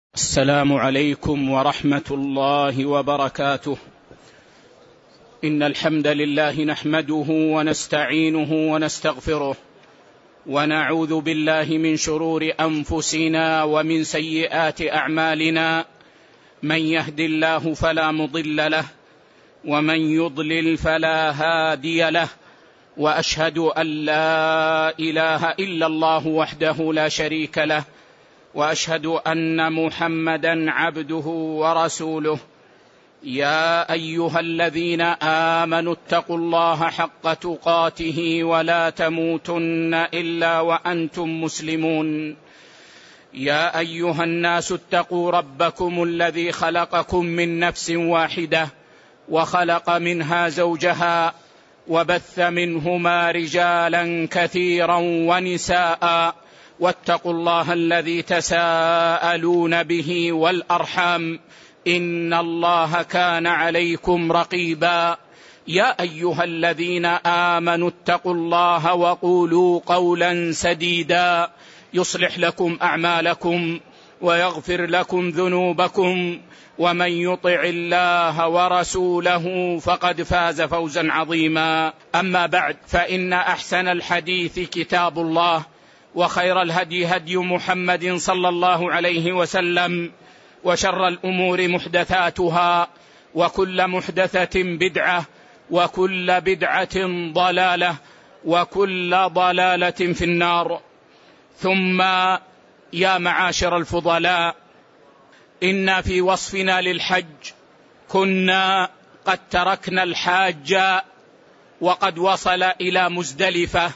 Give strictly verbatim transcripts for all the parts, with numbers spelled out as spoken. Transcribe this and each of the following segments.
السلام عليكم ورحمة الله وبركاته. إن الحمد لله نحمده ونستعينه ونستغفره ونعوذ بالله من شرور أنفسنا ومن سيئات أعمالنا، من يهد الله فلا مضل له ومن يضلل فلا هادي له، وأشهد أن لا إله إلا الله وحده لا شريك له، وأشهد أن محمدا عبده ورسوله. يا أيها الذين آمنوا اتقوا الله حق تقاته ولا تموتن إلا وأنتم مسلمون. يا أيها الناس اتقوا ربكم الذي خلقكم من نفس واحدة وخلق منها زوجها وبث منهما رجالا كثيرا ونساء، واتقوا الله الذي تساءلون به والأرحام، إن الله كان عليكم رقيبا. يا أيها الذين آمنوا اتقوا الله وقولوا قولا سديدا يصلح لكم أعمالكم ويغفر لكم ذنوبكم، ومن يطع الله ورسوله فقد فاز فوزا عظيما. أما بعد، فإن أحسن الحديث كتاب الله، وخير الهدي هدي محمد صلى الله عليه وسلم، وشر الأمور محدثاتها، وكل محدثة بدعة، وكل بدعة ضلالة، وكل ضلالة في النار. ثم يا معاشر الفضلاء، إن في وصفنا للحج كنا قد تركنا الحاج وقد وصل إلى مزدلفة،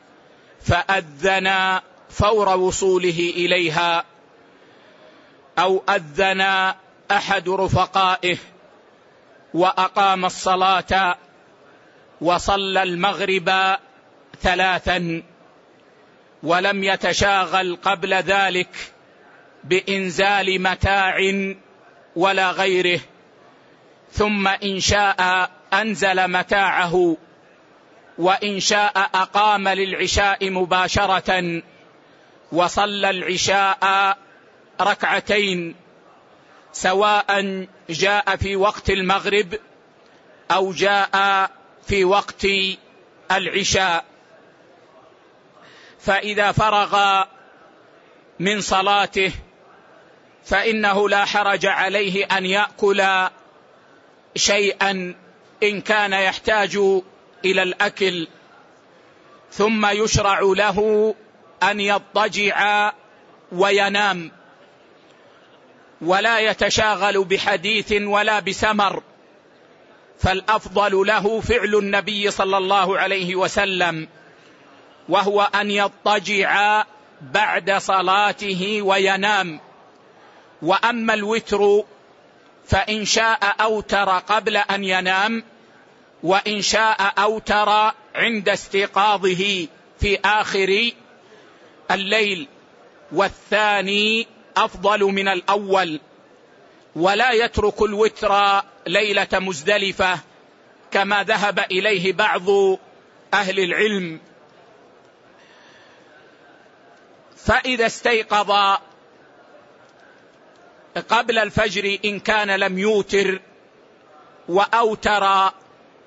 فأذن فور وصوله إليها، أو أذن أحد رفقائه وأقام الصلاة وصلى المغرب ثلاثا، ولم يتشاغل قبل ذلك بإنزال متاع ولا غيره، ثم إن شاء أنزل متاعه، وإن شاء أقام للعشاء مباشرة وصلى العشاء ركعتين، سواء جاء في وقت المغرب أو جاء في وقت العشاء. فإذا فرغ من صلاته فإنه لا حرج عليه أن يأكل شيئا إن كان يحتاج إلى الأكل، ثم يشرع له أن يضطجع وينام، ولا يتشاغل بحديث ولا بسمر، فالأفضل له فعل النبي صلى الله عليه وسلم، وهو أن يضطجع بعد صلاته وينام. وأما الوتر فإن شاء أوتر قبل أن ينام، وإن شاء أوتر عند استيقاظه في آخر الليل، والثاني أفضل من الأول. ولا يترك الوتر ليلة مزدلفة كما ذهب إليه بعض أهل العلم. فإذا استيقظ قبل الفجر إن كان لم يوتر وأوتر،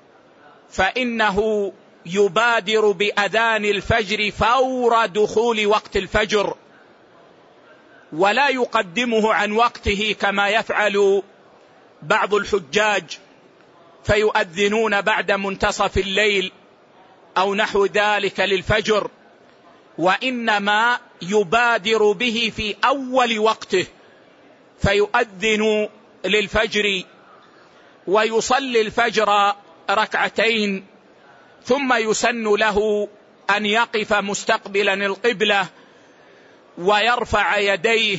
فإنه يبادر بأذان الفجر فور دخول وقت الفجر، ولا يقدمه عن وقته كما يفعل بعض الحجاج، فيؤذنون بعد منتصف الليل أو نحو ذلك للفجر، وإنما يبادر به في أول وقته، فيؤذن للفجر ويصلي الفجر ركعتين، ثم يسن له أن يقف مستقبلا القبلة ويرفع يديه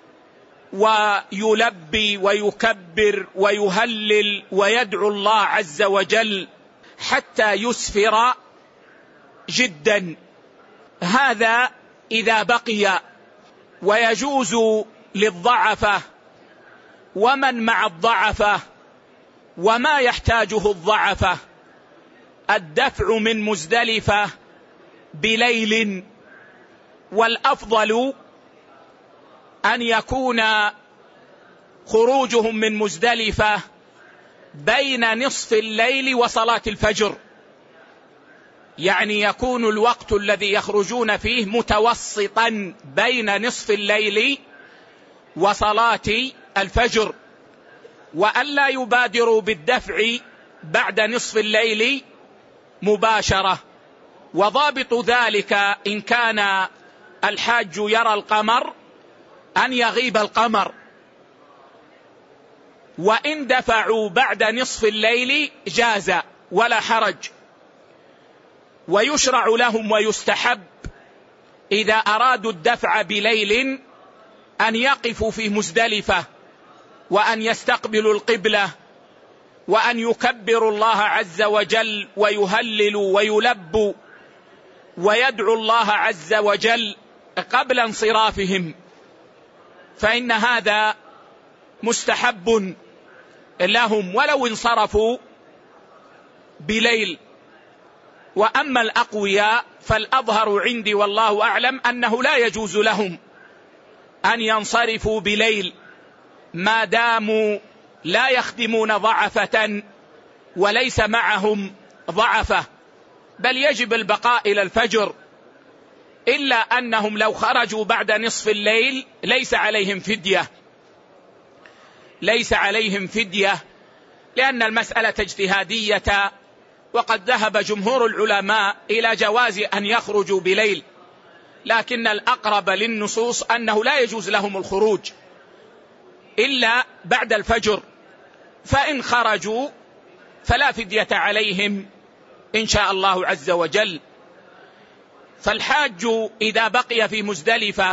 ويلبي ويكبر ويهلل ويدعو الله عز وجل حتى يسفر جدا. هذا إذا بقي. ويجوز للضعفة ومن مع الضعفة وما يحتاجه الضعفة الدفع من مزدلفة بليل، والأفضل أن يكون خروجهم من مزدلفة بين نصف الليل وصلاة الفجر، يعني يكون الوقت الذي يخرجون فيه متوسطا بين نصف الليل وصلاة الفجر، وألا يبادروا بالدفع بعد نصف الليل مباشرة. وضابط ذلك إن كان الحاج يرى القمر أن يغيب القمر، وإن دفعوا بعد نصف الليل جاز ولا حرج. ويشرع لهم ويستحب إذا أرادوا الدفع بليل أن يقفوا في مزدلفة وأن يستقبلوا القبلة وأن يكبروا الله عز وجل ويهللوا ويلبوا ويدعوا الله عز وجل قبل انصرافهم، فإن هذا مستحب لهم ولو انصرفوا بليل. وأما الأقوياء فالأظهر عندي والله أعلم أنه لا يجوز لهم أن ينصرفوا بليل ما داموا لا يخدمون ضعفة وليس معهم ضعفة، بل يجب البقاء إلى الفجر، إلا أنهم لو خرجوا بعد نصف الليل ليس عليهم فدية ليس عليهم فدية لأن المسألة اجتهادية، وقد ذهب جمهور العلماء إلى جواز أن يخرجوا بليل، لكن الأقرب للنصوص أنه لا يجوز لهم الخروج إلا بعد الفجر، فإن خرجوا فلا فدية عليهم إن شاء الله عز وجل. فالحاج إذا بقي في مزدلفة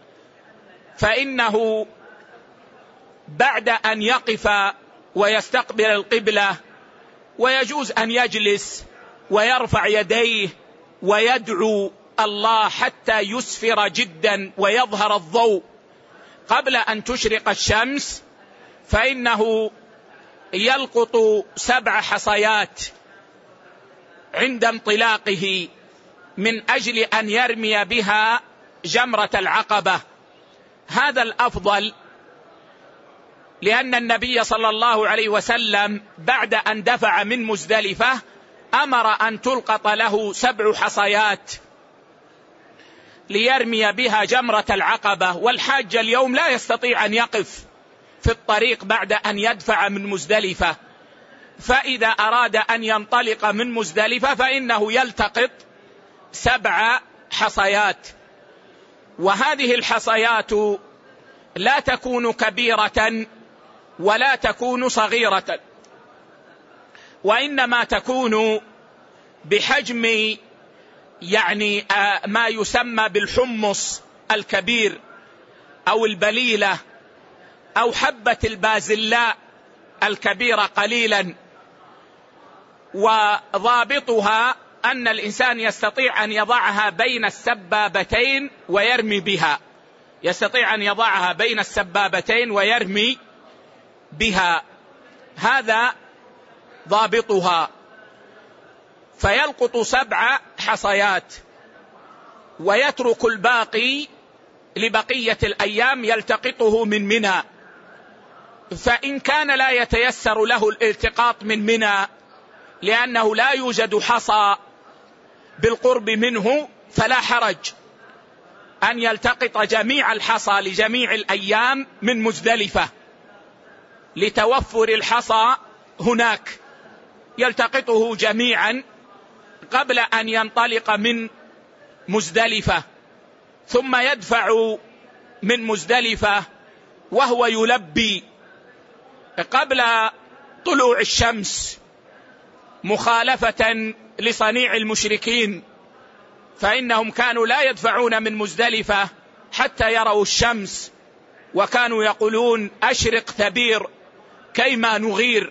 فإنه بعد أن يقف ويستقبل القبلة ويجوز أن يجلس ويرفع يديه ويدعو الله حتى يسفر جدا ويظهر الضوء قبل أن تشرق الشمس، فإنه يلقط سبع حصيات عند انطلاقه من أجل أن يرمي بها جمرة العقبة. هذا الأفضل، لأن النبي صلى الله عليه وسلم بعد أن دفع من مزدلفة أمر أن تلقط له سبع حصيات ليرمي بها جمرة العقبة، والحاج اليوم لا يستطيع أن يقف في الطريق بعد أن يدفع من مزدلفة، فإذا أراد أن ينطلق من مزدلفة فإنه يلتقط سبع حصيات، وهذه الحصيات لا تكون كبيرة ولا تكون صغيرة، وإنما تكون بحجم يعني ما يسمى بالحمص الكبير أو البليلة أو حبة البازلاء الكبيرة قليلا. وضابطها أن الإنسان يستطيع أن يضعها بين السبابتين ويرمي بها، يستطيع أن يضعها بين السبابتين ويرمي بها، هذا ضابطها. فيلقط سبع حصيات ويترك الباقي لبقية الأيام يلتقطه من منى، فإن كان لا يتيسر له الالتقاط من منى لأنه لا يوجد حصى بالقرب منه فلا حرج أن يلتقط جميع الحصى لجميع الأيام من مزدلفة لتوفر الحصى هناك، يلتقطه جميعا قبل أن ينطلق من مزدلفة، ثم يدفع من مزدلفة وهو يلبي قبل طلوع الشمس، مخالفة لصنيع المشركين، فإنهم كانوا لا يدفعون من مزدلفة حتى يروا الشمس، وكانوا يقولون أشرق ثبير كيما نغير.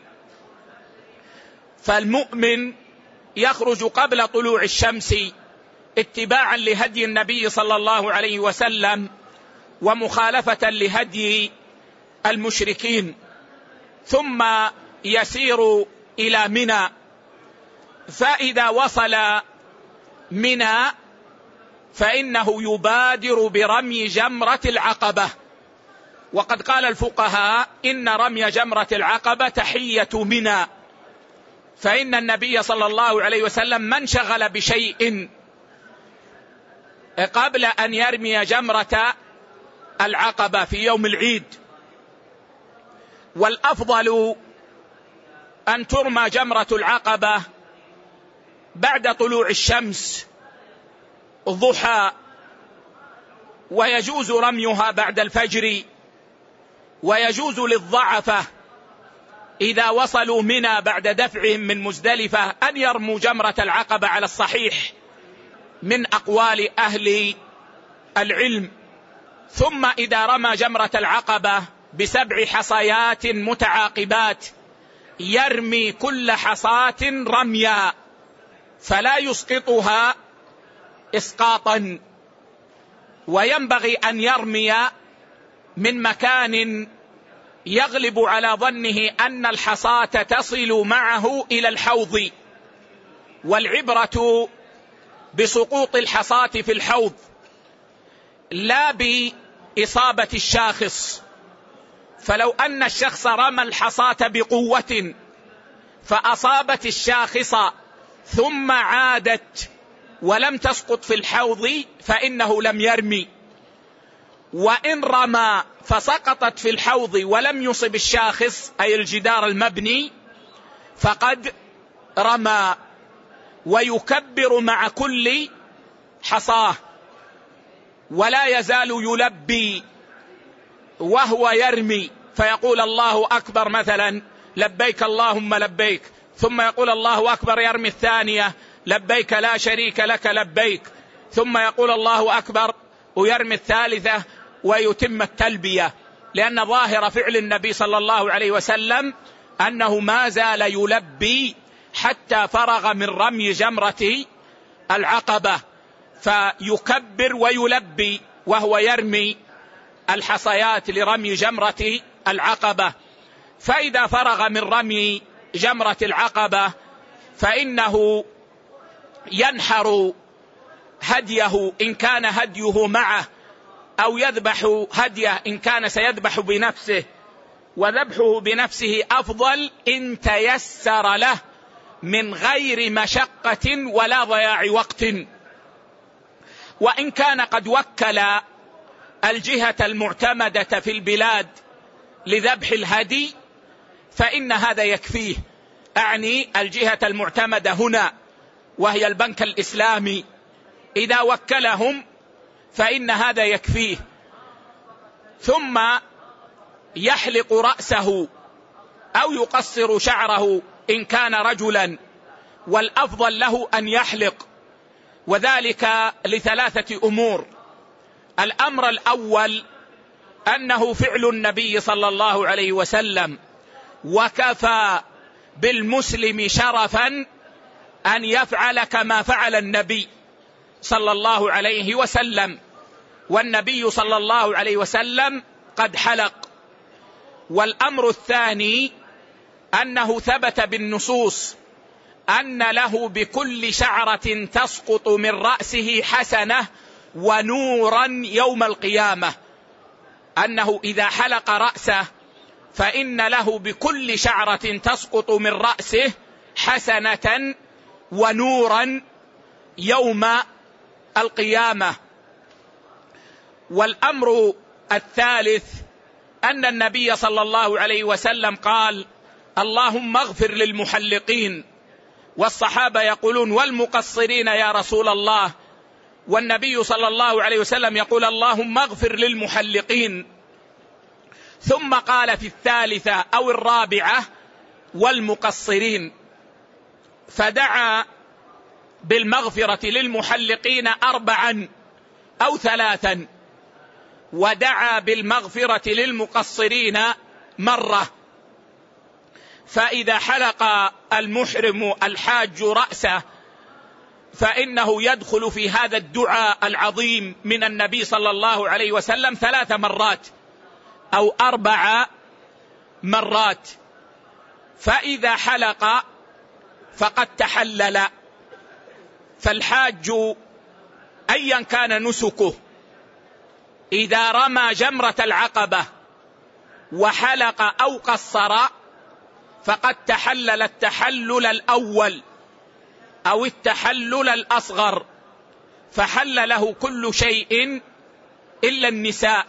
فالمؤمن يخرج قبل طلوع الشمس اتباعا لهدي النبي صلى الله عليه وسلم ومخالفة لهدي المشركين، ثم يسير إلى منى. فإذا وصل منى فإنه يبادر برمي جمرة العقبة، وقد قال الفقهاء إن رمي جمرة العقبة تحية منى، فإن النبي صلى الله عليه وسلم ما انشغل بشيء قبل أن يرمي جمرة العقبة في يوم العيد. والأفضل أن ترمى جمرة العقبة بعد طلوع الشمس ضحى، ويجوز رميها بعد الفجر، ويجوز للضعفة إذا وصلوا منى بعد دفعهم من مزدلفة أن يرموا جمرة العقبة على الصحيح من أقوال أهل العلم. ثم إذا رمى جمرة العقبة بسبع حصيات متعاقبات يرمي كل حصاة رميا فلا يسقطها إسقاطا، وينبغي أن يرمي من مكان يغلب على ظنه أن الحصاة تصل معه إلى الحوض، والعبرة بسقوط الحصاة في الحوض لا بإصابة الشاخص. فلو أن الشخص رمى الحصاة بقوة فأصابت الشاخص ثم عادت ولم تسقط في الحوض فإنه لم يرمي، وإن رمى فسقطت في الحوض ولم يصب الشاخص أي الجدار المبني فقد رمى، ويكبر مع كل حصاه ولا يزال يلبي وهو يرمي، فيقول الله أكبر مثلا لبيك اللهم لبيك، ثم يقول الله أكبر يرمي الثانية لبيك لا شريك لك لبيك، ثم يقول الله أكبر ويرمي الثالثة ويتم التلبية، لأن ظاهر فعل النبي صلى الله عليه وسلم أنه ما زال يلبي حتى فرغ من رمي جمرة العقبة، فيكبر ويلبي وهو يرمي الحصيات لرمي جمرة العقبة. فإذا فرغ من رمي جمرة العقبة فإنه ينحر هديه إن كان هديه معه، أو يذبح هديه إن كان سيذبح بنفسه، وذبحه بنفسه أفضل إن تيسر له من غير مشقة ولا ضياع وقت. وإن كان قد وكل الجهة المعتمدة في البلاد لذبح الهدي فإن هذا يكفيه، أعني الجهة المعتمدة هنا وهي البنك الإسلامي، إذا وكلهم فإن هذا يكفيه. ثم يحلق رأسه أو يقصر شعره إن كان رجلا، والأفضل له أن يحلق، وذلك لثلاثة أمور. الأمر الأول أنه فعل النبي صلى الله عليه وسلم، وكفى بالمسلم شرفا أن يفعل كما فعل النبي صلى الله عليه وسلم، والنبي صلى الله عليه وسلم قد حلق. والأمر الثاني أنه ثبت بالنصوص أن له بكل شعرة تسقط من رأسه حسنة ونورا يوم القيامة، أنه إذا حلق رأسه فإن له بكل شعرة تسقط من رأسه حسنة ونورا يوم القيامة. والأمر الثالث أن النبي صلى الله عليه وسلم قال اللهم اغفر للمحلقين، والصحابة يقولون والمقصرين يا رسول الله، والنبي صلى الله عليه وسلم يقول اللهم اغفر للمحلقين، ثم قال في الثالثة أو الرابعة والمقصرين، فدعا بالمغفرة للمحلقين أربعا أو ثلاثا، ودعا بالمغفرة للمقصرين مرة. فإذا حلق المحرم الحاج رأسه فإنه يدخل في هذا الدعاء العظيم من النبي صلى الله عليه وسلم ثلاث مرات أو أربع مرات. فإذا حلق فقد تحلل. فالحاج أيا كان نسكه إذا رمى جمرة العقبة وحلق أو قصر فقد تحلل التحلل الأول أو التحلل الأصغر، فحل له كل شيء إلا النساء.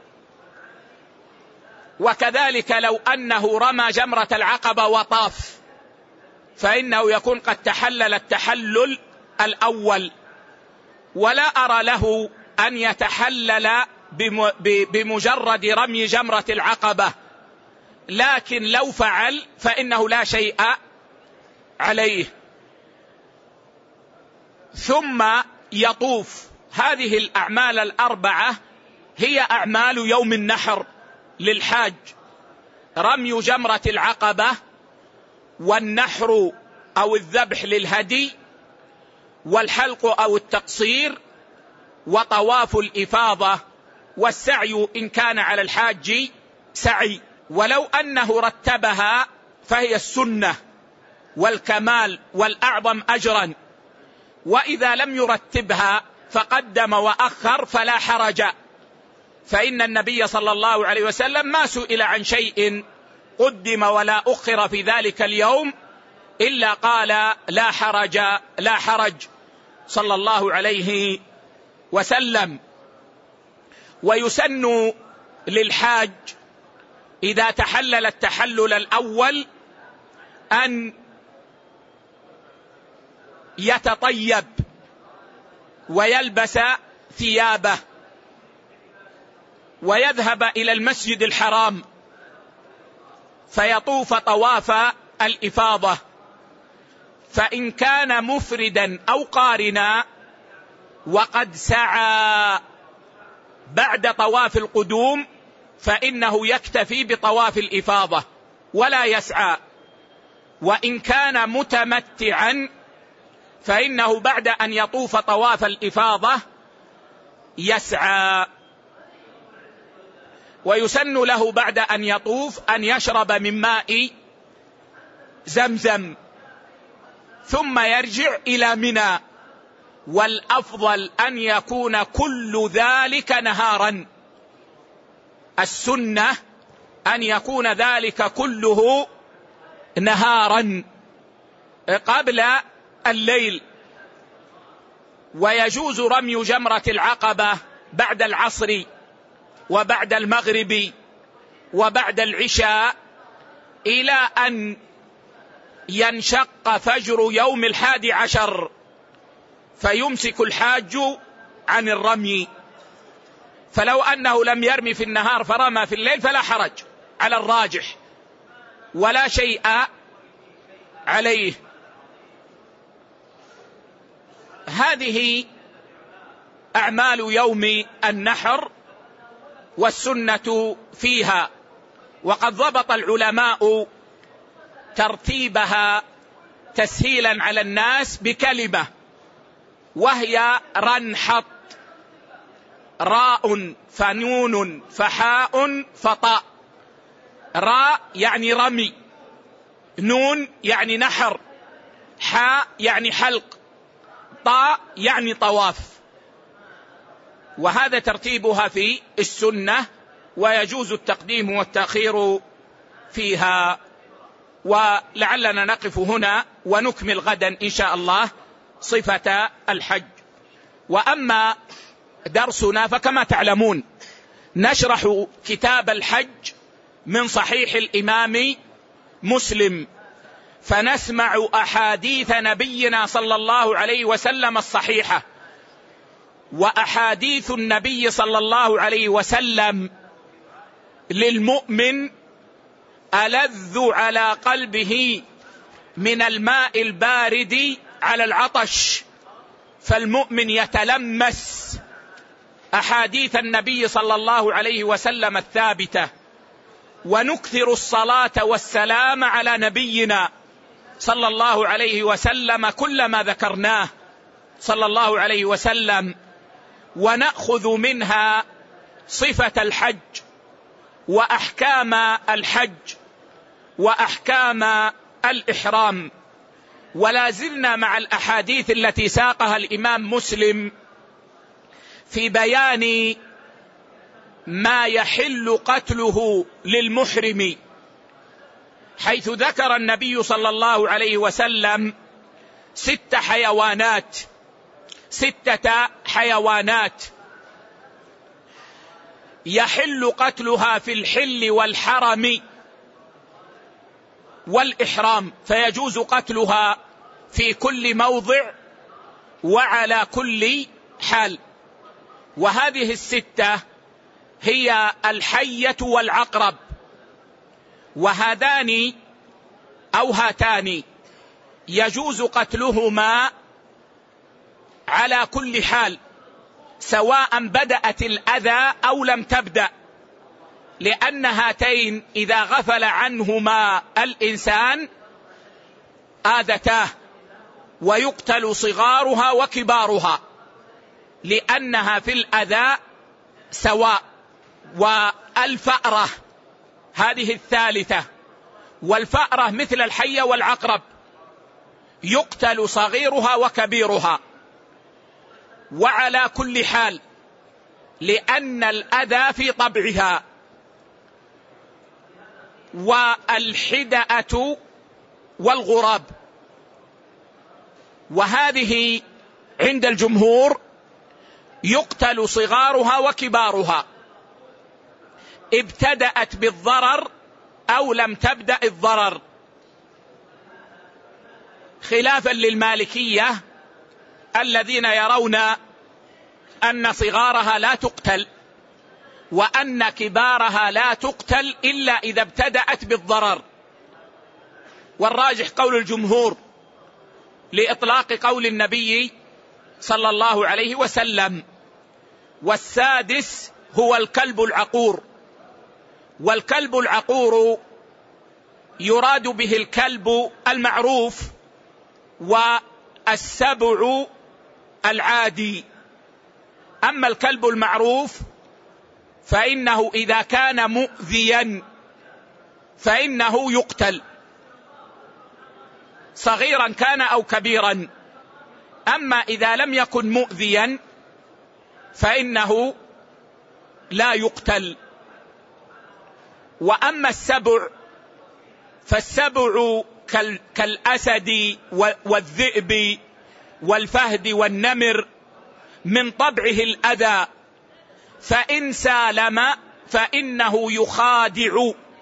وكذلك لو أنه رمى جمرة العقبة وطاف فإنه يكون قد تحلل التحلل الأول، ولا أرى له أن يتحلل بمجرد رمي جمرة العقبة، لكن لو فعل فإنه لا شيء عليه. ثم يطوف. هذه الأعمال الأربعة هي أعمال يوم النحر للحاج: رمي جمرة العقبة، والنحر أو الذبح للهدي، والحلق أو التقصير، وطواف الإفاضة، والسعي إن كان على الحاج سعي. ولو أنه رتبها فهي السنة والكمال والأعظم أجرا، وإذا لم يرتبها فقدم وأخر فلا حرج، فإن النبي صلى الله عليه وسلم ما سئل عن شيء قدم ولا أخر في ذلك اليوم إلا قال لا حرج لا حرج صلى الله عليه وسلم. ويسن للحاج إذا تحلل التحلل الأول أن يتطيب ويلبس ثيابه ويذهب إلى المسجد الحرام فيطوف طواف الإفاضة، فإن كان مفردا أو قارنا وقد سعى بعد طواف القدوم فإنه يكتفي بطواف الإفاضة ولا يسعى. وإن كان متمتعا فإنه بعد أن يطوف طواف الإفاضة يسعى. ويسن له بعد أن يطوف أن يشرب من ماء زمزم ثم يرجع إلى منى، والأفضل أن يكون كل ذلك نهارا. السنة أن يكون ذلك كله نهارا قبل الليل. ويجوز رمي جمرة العقبة بعد العصر وبعد المغرب وبعد العشاء إلى أن ينشق فجر يوم الحادي عشر، فيمسك الحاج عن الرمي. فلو أنه لم يرمي في النهار فرمى في الليل فلا حرج على الراجح ولا شيء عليه. هذه أعمال يوم النحر والسنة فيها. وقد ضبط العلماء ترتيبها تسهيلا على الناس بكلمة وهي رنحط: راء فنون فحاء فطاء. راء يعني رمي، نون يعني نحر، حاء يعني حلق، طاء يعني طواف. وهذا ترتيبها في السنة، ويجوز التقديم والتأخير فيها. ولعلنا نقف هنا ونكمل غدا إن شاء الله صفة الحج. وأما درسنا فكما تعلمون نشرح كتاب الحج من صحيح الإمام مسلم، فنسمع أحاديث نبينا صلى الله عليه وسلم الصحيحة. وأحاديث النبي صلى الله عليه وسلم للمؤمن ألذ على قلبه من الماء البارد على العطش، فالمؤمن يتلمس أحاديث النبي صلى الله عليه وسلم الثابتة. ونكثر الصلاة والسلام على نبينا صلى الله عليه وسلم كلما ذكرناه صلى الله عليه وسلم، ونأخذ منها صفة الحج وأحكام الحج وأحكام الإحرام. ولا زلنا مع الأحاديث التي ساقها الإمام مسلم في بيان ما يحل قتله للمحرم، حيث ذكر النبي صلى الله عليه وسلم ست حيوانات ستة حيوانات يحل قتلها في الحل والحرم والإحرام، فيجوز قتلها في كل موضع وعلى كل حال. وهذه الستة هي الحية والعقرب، وهذان أو هاتان يجوز قتلهما على كل حال، سواء بدأت الأذى أو لم تبدأ، لأن هاتين إذا غفل عنهما الإنسان آذتاه، ويقتل صغارها وكبارها لأنها في الأذى سواء. والفأرة هذه الثالثة، والفأرة مثل الحية والعقرب يقتل صغيرها وكبيرها وعلى كل حال، لأن الأذى في طبعها. والحدأة والغراب، وهذه عند الجمهور يقتل صغارها وكبارها، ابتدأت بالضرر أو لم تبدأ الضرر، خلافا للمالكية الذين يرون أن صغارها لا تقتل وأن كبارها لا تقتل إلا إذا ابتدأت بالضرر. والراجح قول الجمهور لإطلاق قول النبي صلى الله عليه وسلم. والسادس هو الكلب العقور، والكلب العقور يراد به الكلب المعروف والسبع العادي. أما الكلب المعروف فإنه إذا كان مؤذيا فإنه يقتل، صغيرا كان أو كبيرا. أما إذا لم يكن مؤذيا فإنه لا يقتل. وأما السبع فالسبع كالأسد والذئب والفهد والنمر من طبعه الأذى، فإن سالم فإنه يخادع.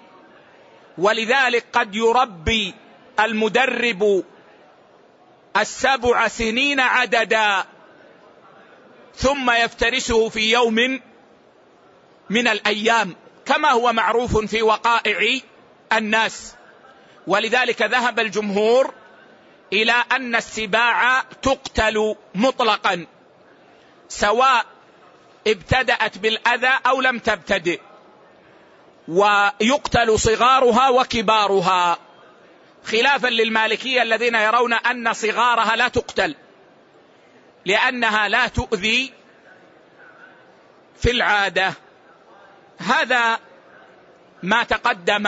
ولذلك قد يربي المدرب السبع سنين عددا ثم يفترسه في يوم من الأيام، كما هو معروف في وقائع الناس. ولذلك ذهب الجمهور إلى أن السباع تقتل مطلقا، سواء ابتدأت بالأذى أو لم تبتدئ، ويقتل صغارها وكبارها، خلافا للمالكية الذين يرون أن صغارها لا تقتل لأنها لا تؤذي في العادة. هذا ما تقدم،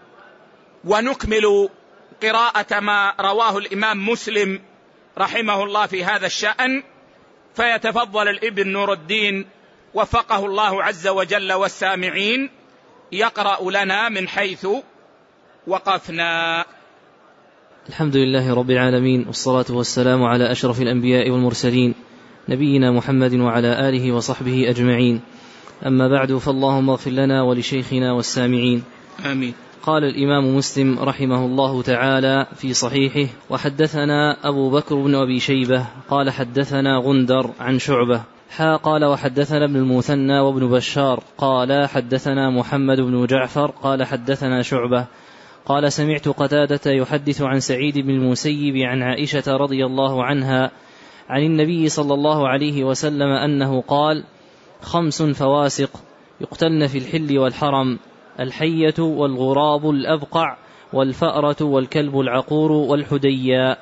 ونكمل قراءة ما رواه الإمام مسلم رحمه الله في هذا الشأن. فيتفضل الابن نور الدين وفقه الله عز وجل والسامعين يقرأ لنا من حيث وقفنا. الحمد لله رب العالمين، والصلاة والسلام على أشرف الأنبياء والمرسلين نبينا محمد وعلى آله وصحبه أجمعين. أما بعد، فاللهم اغفر لنا ولشيخنا والسامعين آمين. قال الإمام مسلم رحمه الله تعالى في صحيحه: وحدثنا أبو بكر بن أبي شيبة قال حدثنا غندر عن شعبة حا قال وحدثنا ابن المثنى وابن بشار قال حدثنا محمد بن جعفر قال حدثنا شعبة قال سمعت قتادة يحدث عن سعيد بن المسيب عن عائشة رضي الله عنها عن النبي صلى الله عليه وسلم أنه قال: خمس فواسق يقتلن في الحل والحرم: الحية والغراب الأبقع والفأرة والكلب العقور والحديا.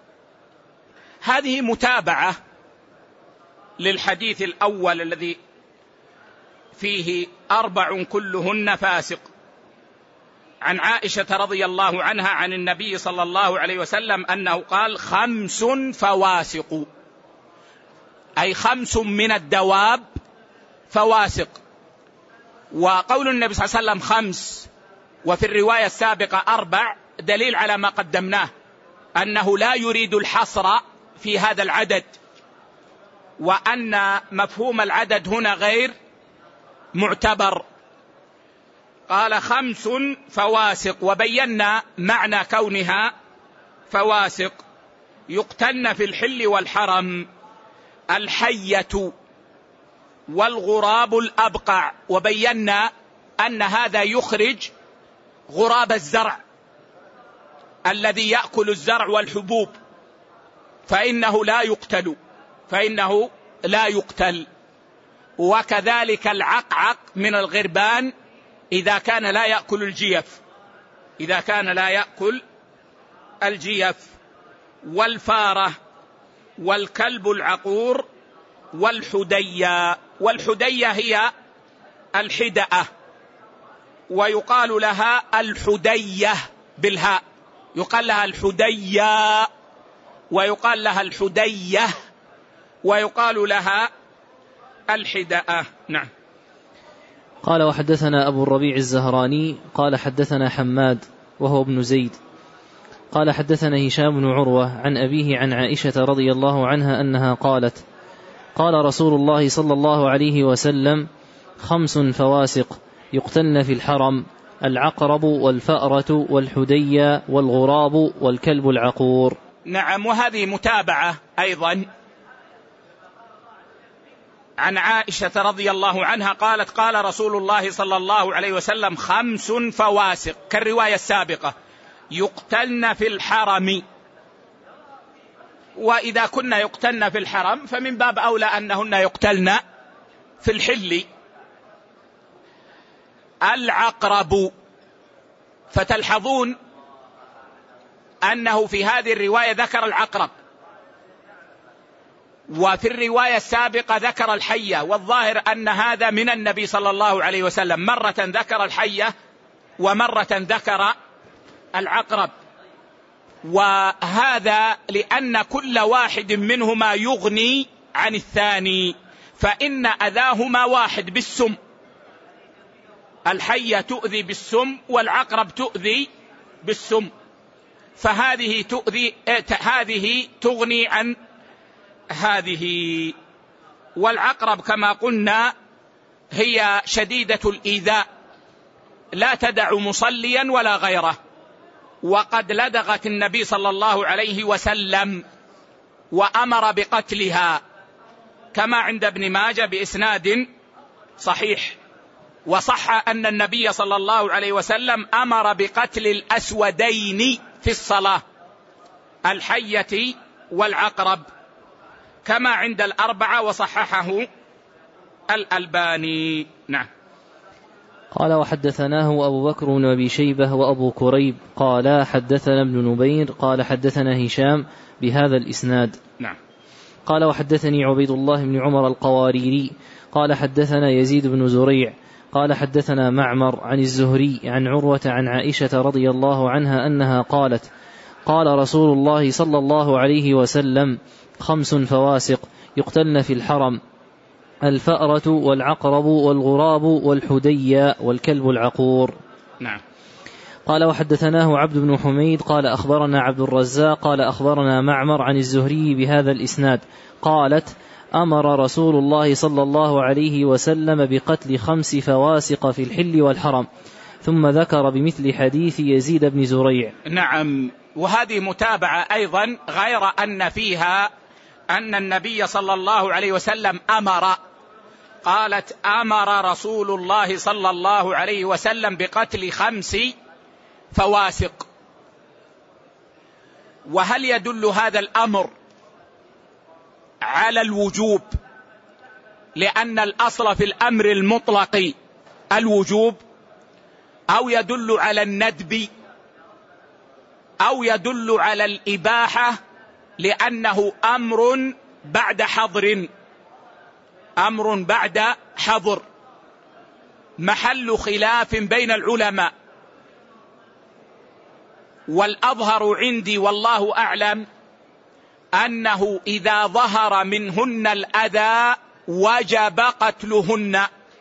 هذه متابعة للحديث الأول الذي فيه أربع كلهن فاسق، عن عائشة رضي الله عنها عن النبي صلى الله عليه وسلم أنه قال: خمس فواسق، أي خمس من الدواب فواسق. وقول النبي صلى الله عليه وسلم خمس وفي الرواية السابقة أربع دليل على ما قدمناه، أنه لا يريد الحصر في هذا العدد، وأن مفهوم العدد هنا غير معتبر. قال خمس فواسق، وبينا معنى كونها فواسق. يقتلن في الحل والحرم الحية والغراب الأبقع، وبينا أن هذا يخرج غراب الزرع الذي يأكل الزرع والحبوب، فإنه لا يقتل فإنه لا يقتل. وكذلك العقعق من الغربان إذا كان لا يأكل الجيف إذا كان لا يأكل الجيف والفارة والكلب العقور والحدية. والحدية هي الحدأة، ويقال لها الحدية بالهاء، يقال لها الحدية ويقال لها الحدية ويقال لها الحدأة. نعم. قال وحدثنا أبو الربيع الزهراني قال حدثنا حماد وهو ابن زيد قال حدثنا هشام بن عروة عن أبيه عن عائشة رضي الله عنها أنها قالت قال رسول الله صلى الله عليه وسلم خمس فواسق يقتلن في الحرم العقرب والفأرة والحدية والغراب والكلب العقور. نعم. وهذه متابعة أيضا عن عائشة رضي الله عنها قالت قال رسول الله صلى الله عليه وسلم خمس فواسق كالرواية السابقة يقتلن في الحرم. وإذا كنا يقتلن في الحرم فمن باب أولى أنهن يقتلن في الحل. العقرب، فتلحظون أنه في هذه الرواية ذكر العقرب، وفي الرواية السابقة ذكر الحية، والظاهر أن هذا من النبي صلى الله عليه وسلم، مرة ذكر الحية ومرة ذكر العقرب. وهذا لأن كل واحد منهما يغني عن الثاني، فإن أذاهما واحد بالسم، الحية تؤذي بالسم والعقرب تؤذي بالسم، فهذه تؤذي هذه تغني عن هذه. والعقرب كما قلنا هي شديدة الإيذاء، لا تدع مصليا ولا غيره، وقد لدغت النبي صلى الله عليه وسلم وأمر بقتلها كما عند ابن ماجه بإسناد صحيح. وصح أن النبي صلى الله عليه وسلم أمر بقتل الأسودين في الصلاة، الحية والعقرب، كما عند الأربعة وصححه الألباني. نعم. قال وحدثناه أبو بكر بن أبي شيبة وأبو كريب قال حدثنا ابن نبير قال حدثنا هشام بهذا الإسناد. نعم. قال وحدثني عبيد الله بن عمر القواريري قال حدثنا يزيد بن زريع قال حدثنا معمر عن الزهري عن عروة عن عائشة رضي الله عنها أنها قالت قال رسول الله صلى الله عليه وسلم خمس فواسق يقتلن في الحرم الفأرة والعقرب والغراب والحدية والكلب العقور. نعم. قال وحدثناه عبد بن حميد قال أخبرنا عبد الرزاق قال أخبرنا معمر عن الزهري بهذا الإسناد قالت أمر رسول الله صلى الله عليه وسلم بقتل خمس فواسق في الحل والحرم، ثم ذكر بمثل حديث يزيد بن زريع. نعم. وهذه متابعة أيضا، غير أن فيها أن النبي صلى الله عليه وسلم أمر، قالت أمر رسول الله صلى الله عليه وسلم بقتل خمس فواسق. وهل يدل هذا الأمر على الوجوب؟ لأن الأصل في الأمر المطلق الوجوب، أو يدل على الندب، أو يدل على الإباحة، لأنه أمر بعد حظر، أمر بعد حظر محل خلاف بين العلماء. والأظهر عندي والله أعلم أنه إذا ظهر منهن الأذى وجب قتلهن،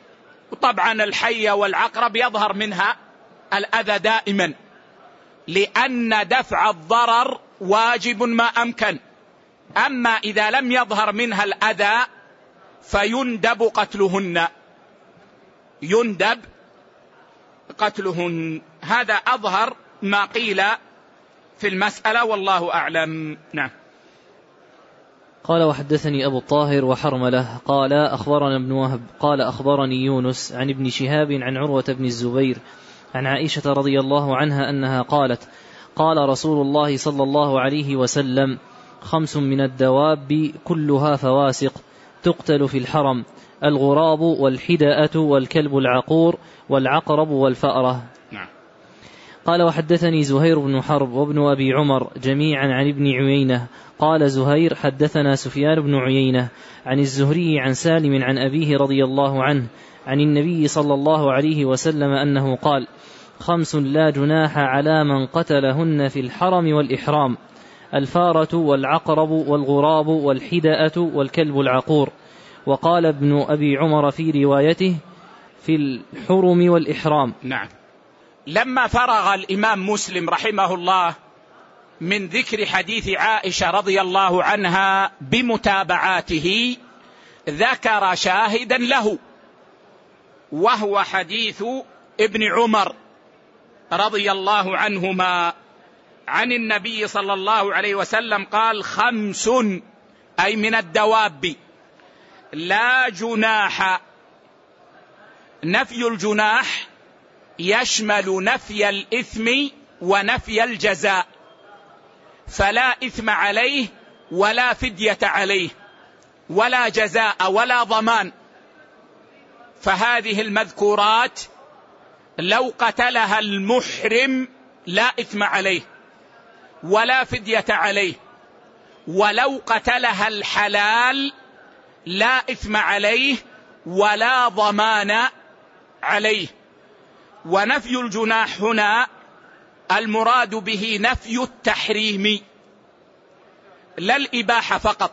وطبعا الحية والعقرب يظهر منها الأذى دائما، لأن دفع الضرر واجب ما أمكن. أما إذا لم يظهر منها الأذى فيندب قتلهن، يندب قتلهن. هذا أظهر ما قيل في المسألة والله أعلم. نعم. قال وحدثني أبو الطاهر وحرملة قال أخبرنا ابن وهب قال أخبرني يونس عن ابن شهاب عن عروة بن الزبير عن عائشة رضي الله عنها أنها قالت قال رسول الله صلى الله عليه وسلم خمس من الدواب كلها فواسق تقتل في الحرم: الغراب والحدأة والكلب العقور والعقرب والفأرة. نعم. قال وحدثني زهير بن حرب وابن أبي عمر جميعا عن ابن عيينة قال زهير حدثنا سفيان بن عيينة عن الزهري عن سالم عن أبيه رضي الله عنه عن النبي صلى الله عليه وسلم أنه قال: خمس لا جناح على من قتلهن في الحرم والإحرام: الفارة والعقرب والغراب والحدأة والكلب العقور. وقال ابن أبي عمر في روايته: في الحرم والإحرام. نعم. لما فرغ الإمام مسلم رحمه الله من ذكر حديث عائشة رضي الله عنها بمتابعاته ذكر شاهدا له، وهو حديث ابن عمر رضي الله عنهما عن النبي صلى الله عليه وسلم قال: خمس، أي من الدواب، لا جناح. نفي الجناح يشمل نفي الإثم ونفي الجزاء، فلا إثم عليه ولا فدية عليه ولا جزاء ولا ضمان. فهذه المذكورات لو قتلها المحرم لا إثم عليه ولا فدية عليه، ولو قتلها الحلال لا إثم عليه ولا ضمان عليه. ونفي الجناح هنا المراد به نفي التحريم لا الإباحة فقط،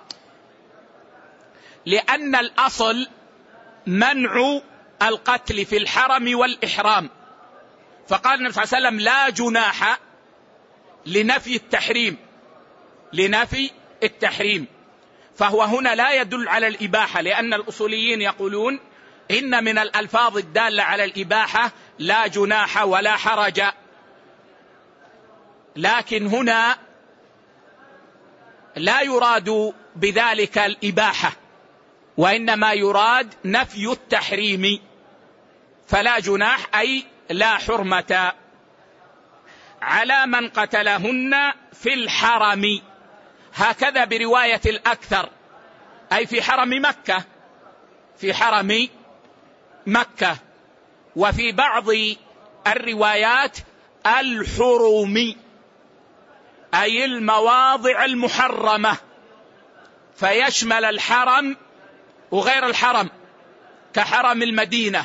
لأن الأصل منع القتل في الحرم والإحرام، فقال النبي صلى الله عليه وسلم: لا جناح، لنفي التحريم، لنفي التحريم. فهو هنا لا يدل على الإباحة، لأن الأصوليين يقولون إن من الألفاظ الدالة على الإباحة لا جناح ولا حرج، لكن هنا لا يراد بذلك الإباحة، وإنما يراد نفي التحريم. فلا جناح أي لا حرمة على من قتلهن في الحرم، هكذا برواية الأكثر، أي في حرم مكة، في حرم مكة. وفي بعض الروايات الحرم، أي المواضع المحرمة، فيشمل الحرم وغير الحرم كحرم المدينة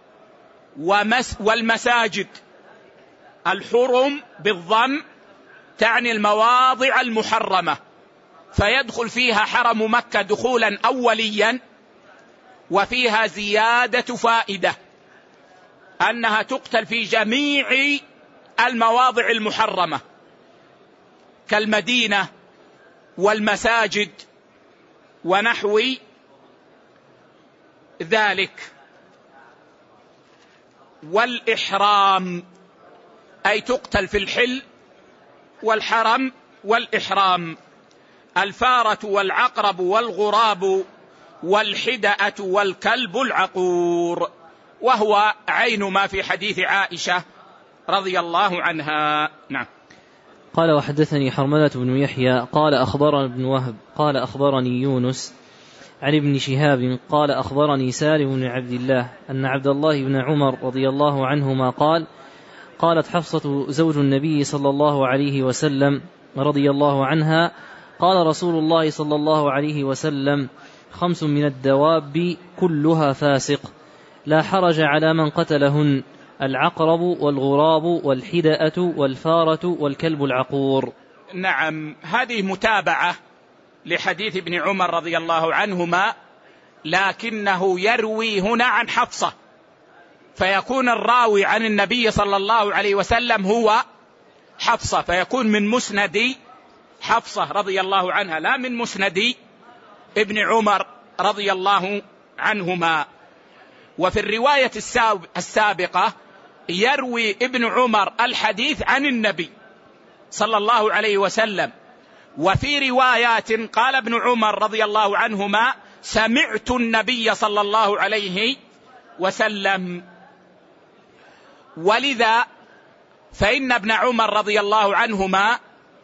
والمساجد. الحرم بالضم تعني المواضع المحرمة، فيدخل فيها حرم مكة دخولا أوليا. وفيها زيادة فائدة أنها تقتل في جميع المواضع المحرمة كالمدينة والمساجد ونحو ذلك. والإحرام أي تقتل في الحل والحرم والإحرام: الفارة والعقرب والغراب والحدأة والكلب العقور، وهو عين ما في حديث عائشة رضي الله عنها. نعم. قال وحدثني حرملة بن يحيى قال أخبرنا ابن وهب قال أخبرني يونس عن ابن شهاب قال أخبرني سالم بن عبد الله أن عبد الله بن عمر رضي الله عنهما قال: قالت حفصة زوج النبي صلى الله عليه وسلم رضي الله عنها: قال رسول الله صلى الله عليه وسلم: خمس من الدواب كلها فاسق، لا حرج على من قتلهن: العقرب والغراب والحدأة والفارة والكلب العقور. نعم. هذه متابعة لحديث ابن عمر رضي الله عنهما، لكنه يروي هنا عن حفصة فيكون الراوي عن النبي صلى الله عليه وسلم هو حفصة، فيكون من مسند حفصة رضي الله عنها لا من مسند ابن عمر رضي الله عنهما. وفي الرواية السابقة يروي ابن عمر الحديث عن النبي صلى الله عليه وسلم، وفي روايات قال ابن عمر رضي الله عنهما سمعت النبي صلى الله عليه وسلم. ولذا فإن ابن عمر رضي الله عنهما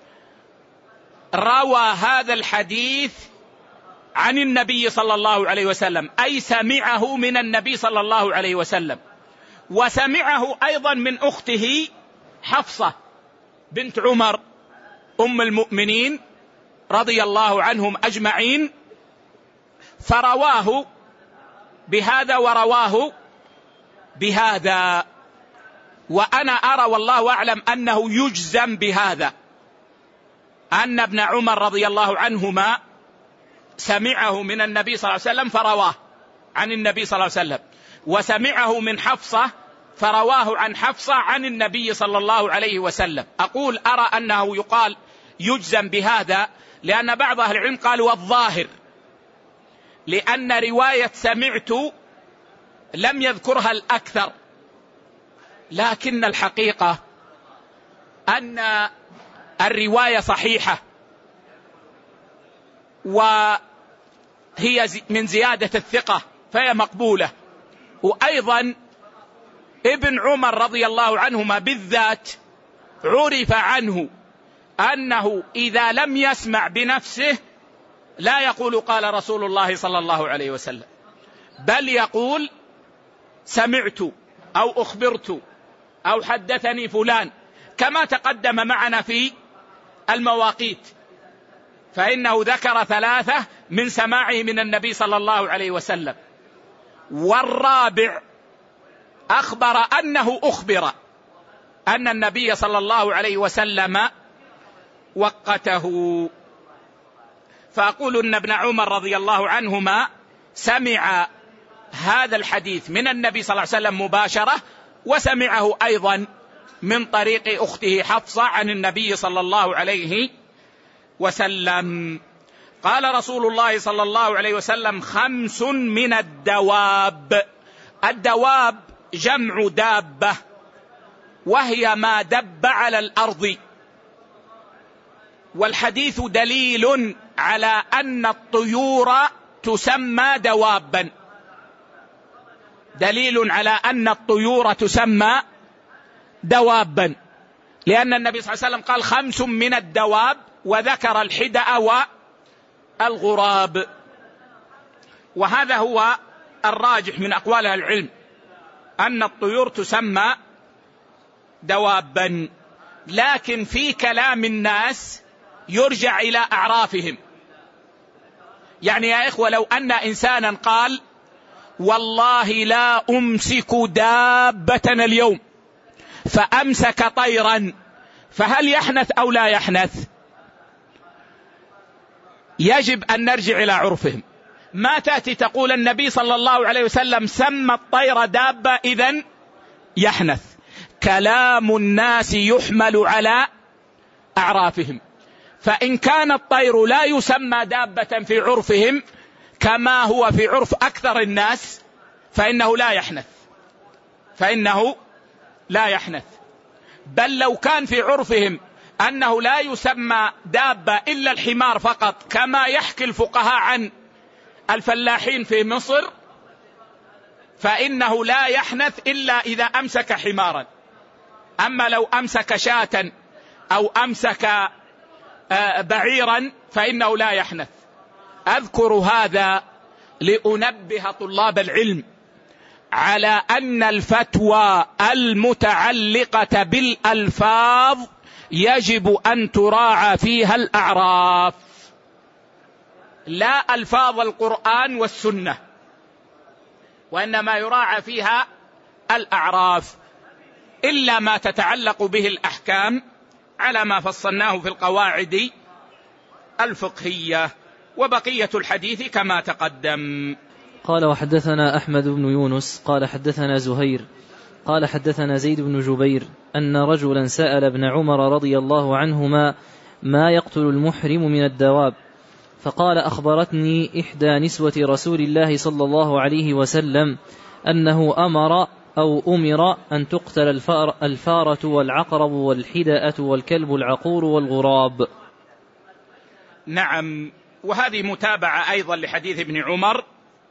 روى هذا الحديث عن النبي صلى الله عليه وسلم، أي سمعه من النبي صلى الله عليه وسلم، وسمعه أيضا من أخته حفصة بنت عمر أم المؤمنين رضي الله عنهم أجمعين، فرواه بهذا ورواه بهذا. وأنا أرى والله أعلم أنه يجزم بهذا، أن ابن عمر رضي الله عنهما سمعه من النبي صلى الله عليه وسلم فرواه عن النبي صلى الله عليه وسلم، وسمعه من حفصة فرواه عن حفصة عن النبي صلى الله عليه وسلم. أقول أرى أنه يقال يجزم بهذا، لأن بعض أهل العلم قالوا والظاهر، لأن رواية سمعت لم يذكرها الأكثر، لكن الحقيقة أن الرواية صحيحة، وهي من زيادة الثقة فهي مقبولة. وأيضا ابن عمر رضي الله عنهما بالذات عرف عنه أنه إذا لم يسمع بنفسه لا يقول قال رسول الله صلى الله عليه وسلم، بل يقول سمعت أو أخبرت أو حدثني فلان، كما تقدم معنا في المواقيت، فإنه ذكر ثلاثة من سماعه من النبي صلى الله عليه وسلم. والرابع أخبر أنه أخبر أن النبي صلى الله عليه وسلم وقته. فأقول أن ابن عمر رضي الله عنهما سمع هذا الحديث من النبي صلى الله عليه وسلم مباشرة، وسمعه أيضا من طريق أخته حفصة عن النبي صلى الله عليه وسلم. قال رسول الله صلى الله عليه وسلم خمس من الدواب. الدواب جمع دابة، وهي ما دب على الأرض. والحديث دليل على أن الطيور تسمى دوابا، دليل على أن الطيور تسمى دوابا، لأن النبي صلى الله عليه وسلم قال خمس من الدواب، وذكر الحدأ والغراب. وهذا هو الراجح من أقوال العلم، أن الطيور تسمى دوابا. لكن في كلام الناس يرجع إلى أعرافهم. يعني يا إخوة، لو أن إنسانا قال والله لا أمسك دابة اليوم، فأمسك طيرا، فهل يحنث أو لا يحنث؟ يجب أن نرجع إلى عرفهم. ما تأتي تقول النبي صلى الله عليه وسلم سمى الطير دابة إذن يحنث. كلام الناس يحمل على أعرافهم، فإن كان الطير لا يسمى دابة في عرفهم كما هو في عرف أكثر الناس فإنه لا يحنث، فإنه لا يحنث. بل لو كان في عرفهم أنه لا يسمى دابة إلا الحمار فقط، كما يحكي الفقهاء عن الفلاحين في مصر، فإنه لا يحنث إلا إذا أمسك حمارا. أما لو أمسك شاة أو أمسك بعيرا فإنه لا يحنث. أذكر هذا لأنبه طلاب العلم على أن الفتوى المتعلقة بالألفاظ يجب أن تراعى فيها الأعراف، لا ألفاظ القرآن والسنة، وإنما يراعى فيها الأعراف، إلا ما تتعلق به الأحكام على ما فصلناه في القواعد الفقهية. وبقية الحديث كما تقدم. قال وحدثنا أحمد بن يونس قال حدثنا زهير قال حدثنا زيد بن جبير أن رجلا سأل ابن عمر رضي الله عنهما ما يقتل المحرم من الدواب، فقال أخبرتني إحدى نسوة رسول الله صلى الله عليه وسلم أنه أمر أو أمر أن تقتل الفار الفارة والعقرب والحدأة والكلب العقور والغراب. نعم، وهذه متابعة أيضا لحديث ابن عمر،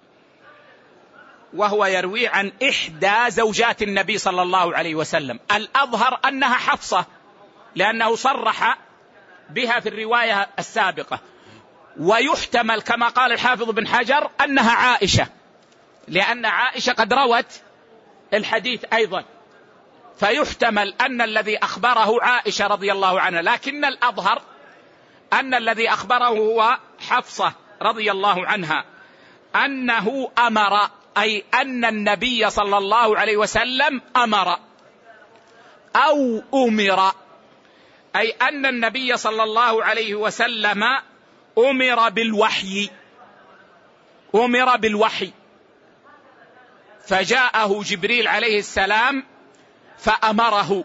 وهو يروي عن إحدى زوجات النبي صلى الله عليه وسلم، الأظهر أنها حفصة لأنه صرح بها في الرواية السابقة، ويحتمل كما قال الحافظ بن حجر أنها عائشة لأن عائشة قد روت الحديث أيضا، فيحتمل أن الذي أخبره عائشة رضي الله عنها، لكن الأظهر أن الذي أخبره هو حفصة رضي الله عنها أنه أمر، أي أن النبي صلى الله عليه وسلم أمر أو أمر، أي أن النبي صلى الله عليه وسلم أمر بالوحي أمر بالوحي فجاءه جبريل عليه السلام فأمره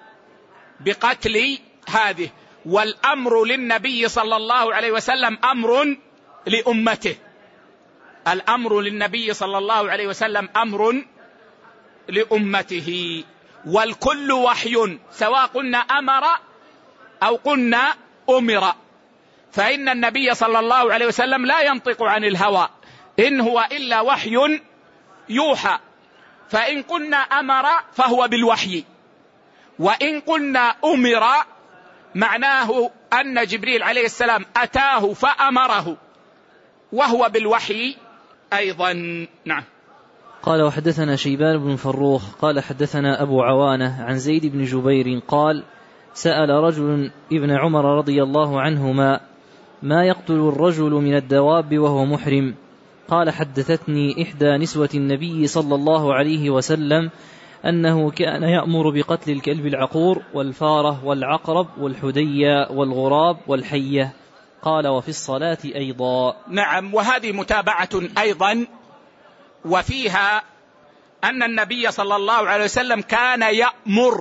بقتل هذه، والأمر للنبي صلى الله عليه وسلم أمر لأمته، الأمر للنبي صلى الله عليه وسلم أمر لأمته، والكل وحي سواء قلنا أمر أو قلنا أمر، فإن النبي صلى الله عليه وسلم لا ينطق عن الهوى، إن هو إلا وحي يوحى، فإن قلنا أمر فهو بالوحي، وإن قلنا أمر معناه أن جبريل عليه السلام أتاه فأمره وهو بالوحي أيضا. نعم. قال وحدثنا شيبان بن فروخ قال حدثنا أبو عوانة عن زيد بن جبير قال سأل رجل ابن عمر رضي الله عنهما ما يقتل الرجل من الدواب وهو محرم، قال حدثتني إحدى نسوة النبي صلى الله عليه وسلم أنه كان يأمر بقتل الكلب العقور والفارة والعقرب والحدية والغراب والحية، قال وفي الصلاة أيضا. نعم، وهذه متابعة أيضا، وفيها أن النبي صلى الله عليه وسلم كان يأمر،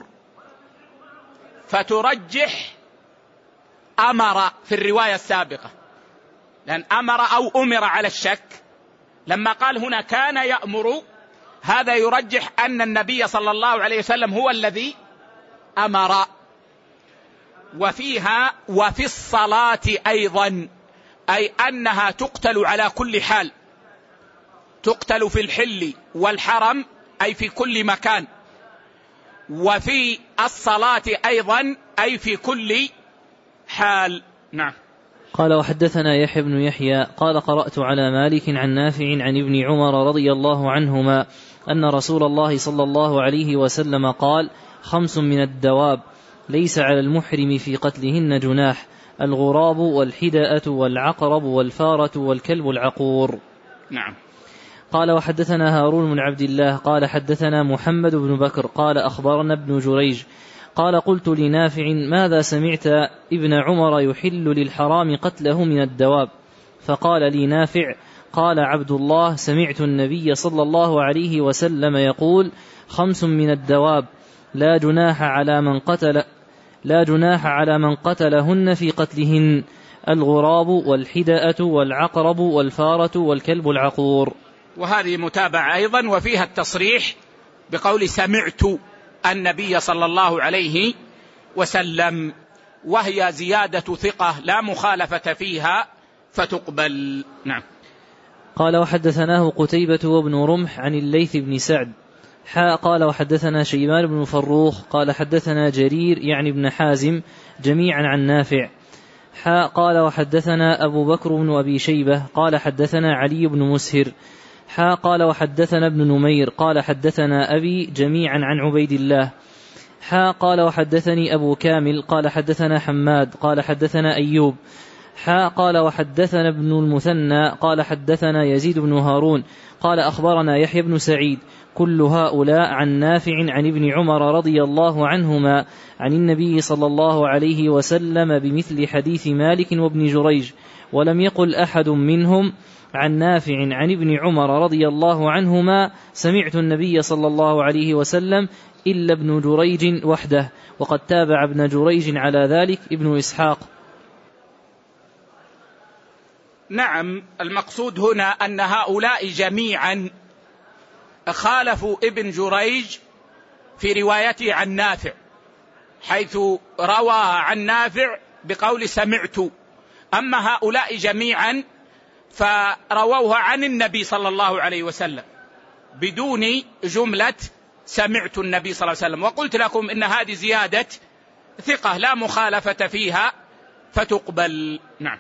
فترجح أمر في الرواية السابقة، لأن أمر أو أمر على الشك، لما قال هنا كان يأمر هذا يرجح أن النبي صلى الله عليه وسلم هو الذي أمر. وفيها وفي الصلاة أيضا، أي أنها تقتل على كل حال، تقتل في الحل والحرم أي في كل مكان، وفي الصلاة أيضا أي في كل حال. نعم. قال وحدثنا يحيى بن يحيى قال قرأت على مالك عن نافع عن ابن عمر رضي الله عنهما أن رسول الله صلى الله عليه وسلم قال خمس من الدواب ليس على المحرم في قتلهن جناح، الغراب والحدأة والعقرب والفارة والكلب العقور. نعم. قال وحدثنا هارون بن عبد الله قال حدثنا محمد بن بكر قال أخبرنا ابن جريج قال قلت لنافع ماذا سمعت ابن عمر يحل للحرام قتله من الدواب؟ فقال لي نافع قال عبد الله سمعت النبي صلى الله عليه وسلم يقول خمس من الدواب لا جناح على من قتل لا جناح على من قتلهن في قتلهن، الغراب والحدأة والعقرب والفارة والكلب العقور. وهذه متابعة أيضا، وفيها التصريح بقول سمعت النبي صلى الله عليه وسلم، وهي زيادة ثقة لا مخالفة فيها فتقبل. نعم. قال وحدثناه قتيبة وابن رمح عن الليث بن سعد حاء قال وحدثنا شيبان بن فروخ قال حدثنا جرير يعني ابن حازم جميعا عن نافع حاء قال وحدثنا أبو بكر بن أبي شيبة قال حدثنا علي بن مسهر حاء قال وحدثنا ابن نمير قال حدثنا أبي جميعا عن عبيد الله حاء قال وحدثني أبو كامل قال حدثنا حماد قال حدثنا أيوب حاء قال وحدثنا ابن المثنى قال حدثنا يزيد بن هارون قال أخبرنا يحيى بن سعيد كل هؤلاء عن نافع عن ابن عمر رضي الله عنهما عن النبي صلى الله عليه وسلم بمثل حديث مالك وابن جريج، ولم يقل أحد منهم عن نافع عن ابن عمر رضي الله عنهما سمعت النبي صلى الله عليه وسلم إلا ابن جريج وحده، وقد تابع ابن جريج على ذلك ابن إسحاق. نعم، المقصود هنا أن هؤلاء جميعا خالفوا ابن جريج في روايته عن نافع، حيث روى عن نافع بقول سمعت، أما هؤلاء جميعا فرووها عن النبي صلى الله عليه وسلم بدون جملة سمعت النبي صلى الله عليه وسلم. وقلت لكم إن هذه زيادة ثقة لا مخالفة فيها فتقبل. نعم.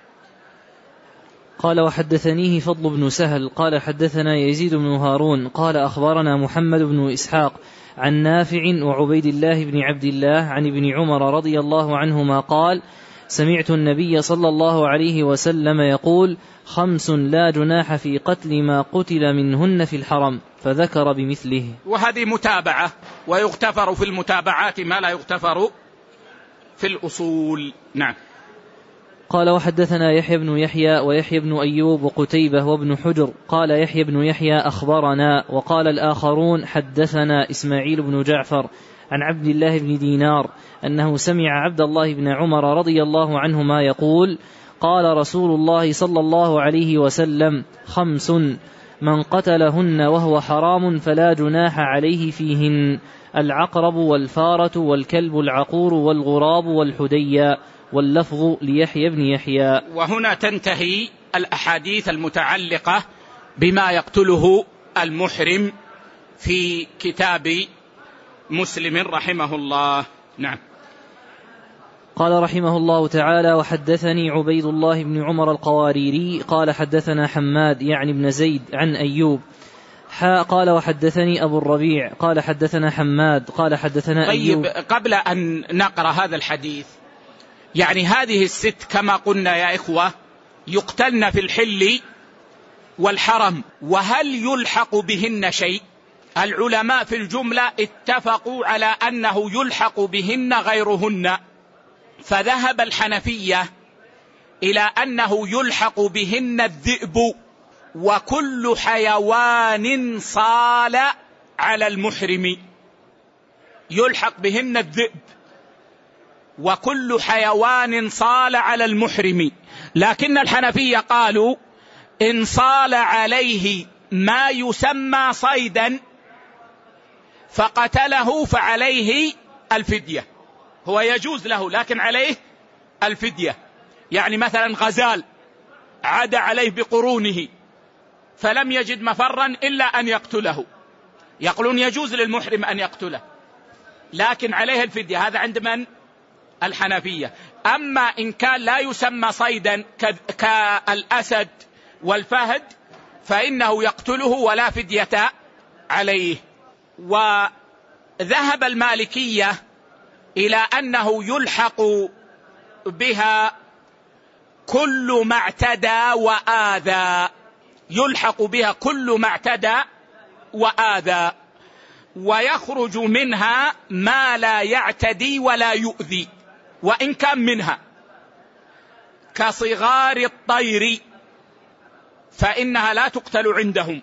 قال وحدثنيه فضل بن سهل قال حدثنا يزيد بن هارون قال أخبرنا محمد بن إسحاق عن نافع وعبيد الله بن عبد الله عن ابن عمر رضي الله عنهما قال سمعت النبي صلى الله عليه وسلم يقول خمس لا جناح في قتل ما قتل منهن في الحرم، فذكر بمثله. وهذه متابعة، ويغتفر في المتابعات ما لا يغتفر في الأصول. نعم. قال وحدثنا يحيى بن يحيى ويحيى بن أيوب وقتيبة وابن حجر قال يحيى بن يحيى أخبرنا، وقال الآخرون حدثنا إسماعيل بن جعفر عن عبد الله بن دينار أنه سمع عبد الله بن عمر رضي الله عنهما يقول قال رسول الله صلى الله عليه وسلم خمس من قتلهن وهو حرام فلا جناح عليه فيهن: العقرب والفارة والكلب العقور والغراب والحديا. واللفظ ليحيى بن يحيى. وهنا تنتهي الأحاديث المتعلقة بما يقتله المحرم في كتاب مسلم رحمه الله. نعم. قال رحمه الله تعالى وحدثني عبيد الله بن عمر القواريري قال حدثنا حماد يعني بن زيد عن أيوب حا قال وحدثني أبو الربيع قال حدثنا حماد قال حدثنا أيوب. طيب، قبل أن نقرأ هذا الحديث، يعني هذه الست كما قلنا يا إخوة يقتلن في الحل والحرم، وهل يلحق بهن شيء؟ العلماء في الجملة اتفقوا على أنه يلحق بهن غيرهن، فذهب الحنفية إلى أنه يلحق بهن الذئب وكل حيوان صال على المحرم، يلحق بهن الذئب وكل حيوان صال على المحرم. لكن الحنفية قالوا إن صال عليه ما يسمى صيدا فقتله فعليه الفدية، هو يجوز له لكن عليه الفدية. يعني مثلا غزال عاد عليه بقرونه فلم يجد مفرا إلا أن يقتله، يقولون يجوز للمحرم أن يقتله لكن عليه الفدية. هذا عند من؟ الحنفية. أما إن كان لا يسمى صيدا كالأسد والفهد فإنه يقتله ولا فدية عليه. وذهب المالكية إلى أنه يلحق بها كل ما اعتدى وآذى، يلحق بها كل ما اعتدى وآذى، ويخرج منها ما لا يعتدي ولا يؤذي وإن كان منها، كصغار الطير فإنها لا تقتل عندهم،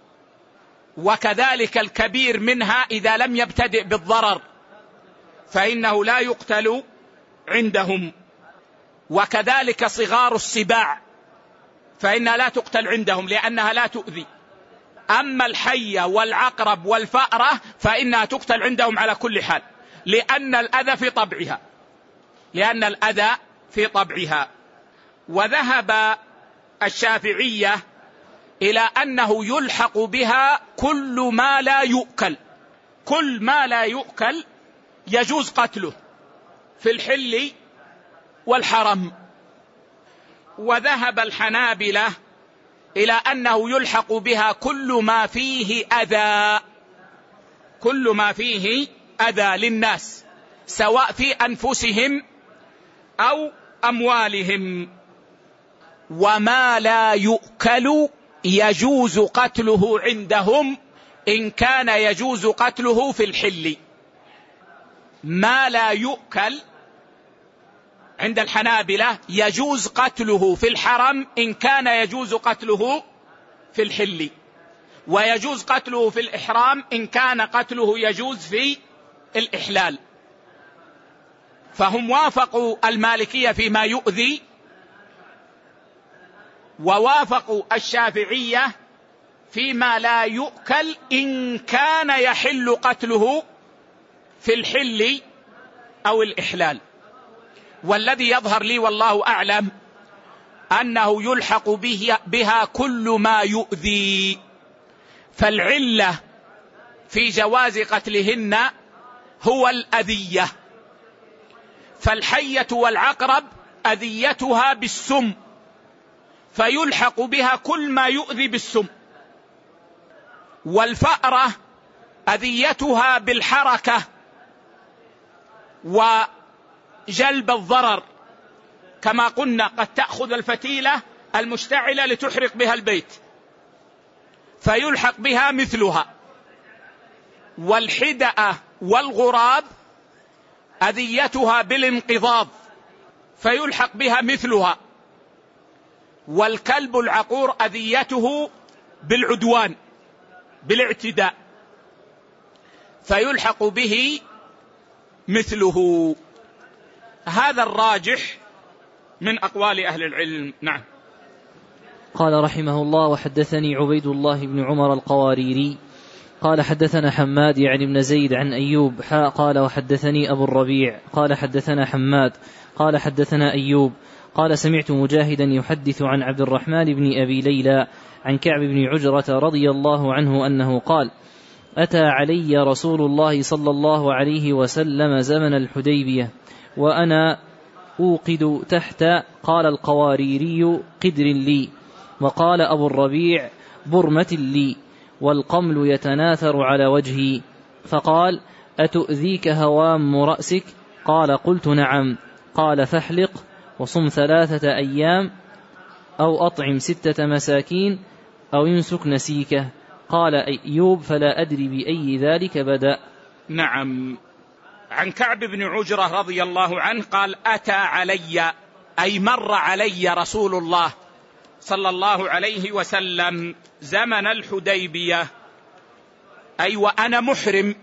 وكذلك الكبير منها إذا لم يبتدئ بالضرر فإنه لا يقتل عندهم، وكذلك صغار السباع فإنها لا تقتل عندهم لأنها لا تؤذي. أما الحية والعقرب والفأرة فإنها تقتل عندهم على كل حال، لأن الأذى في طبعها لأن الأذى في طبعها. وذهب الشافعية إلى أنه يلحق بها كل ما لا يؤكل، كل ما لا يؤكل يجوز قتله في الحل والحرم. وذهب الحنابلة إلى أنه يلحق بها كل ما فيه أذى، كل ما فيه أذى للناس سواء في أنفسهم أو أموالهم. وما لا يؤكل يجوز قتله عندهم إن كان يجوز قتله في الحل. ما لا يؤكل عند الحنابلة يجوز قتله في الحرم إن كان يجوز قتله في الحل، ويجوز قتله في الإحرام إن كان قتله يجوز في الإحلال. فهم وافقوا المالكية فيما يؤذي، ووافقوا الشافعية فيما لا يؤكل إن كان يحل قتله في الحل أو الإحلال. والذي يظهر لي والله أعلم أنه يلحق بها كل ما يؤذي، فالعلة في جواز قتلهن هو الأذية، فالحية والعقرب أذيتها بالسم، فيلحق بها كل ما يؤذي بالسم، والفأرة أذيتها بالحركة وجلب الضرر، كما قلنا قد تأخذ الفتيلة المشتعلة لتحرق بها البيت فيلحق بها مثلها. والحدأة والغراب أذيتها بالانقضاض فيلحق بها مثلها. والكلب العقور أذيته بالعدوان بالاعتداء فيلحق به مثله. هذا الراجح من أقوال أهل العلم. نعم. قال رحمه الله: وحدثني عبيد الله بن عمر القواريري قال حدثنا حماد يعني بن زيد عن أيوب حاء قال وحدثني أبو الربيع قال حدثنا حماد قال حدثنا أيوب قال سمعت مجاهدا يحدث عن عبد الرحمن بن أبي ليلى عن كعب بن عجرة رضي الله عنه أنه قال: أتى علي رسول الله صلى الله عليه وسلم زمن الحديبية وأنا أوقد تحت، قال القواريري: قدر لي، وقال أبو الربيع: برمة لي، والقمل يتناثر على وجهي. فقال: أتؤذيك هوام رأسك؟ قال: قلت نعم. قال: فاحلق وصم ثلاثة أيام أو أطعم ستة مساكين أو ينسك نسيكه. قال أيوب: فلا أدري بأي ذلك بدأ. نعم. عن كعب بن عجرة رضي الله عنه قال: أتى علي، أي مر علي رسول الله صلى الله عليه وسلم زمن الحديبية، أي وأنا محرم،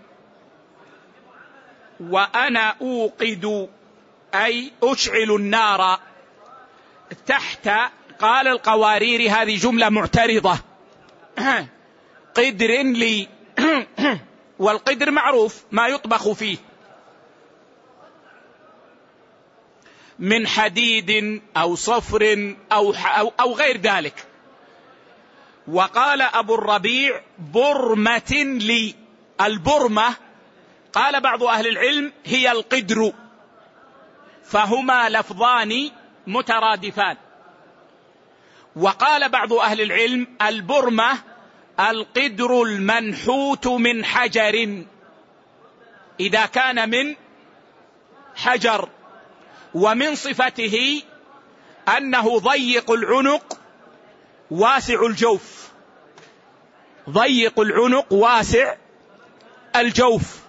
وأنا أوقد أي أشعل النار تحت. قال القوارير هذه جملة معترضة، قدر لي والقدر معروف ما يطبخ فيه من حديد أو صفر أو, أو, أو غير ذلك. وقال أبو الربيع: برمة لي. البرمة قال بعض أهل العلم هي القدر، فهما لفظان مترادفان. وقال بعض أهل العلم: البرمة القدر المنحوت من حجر، إذا كان من حجر. ومن صفته أنه ضيق العنق واسع الجوف، ضيق العنق واسع الجوف.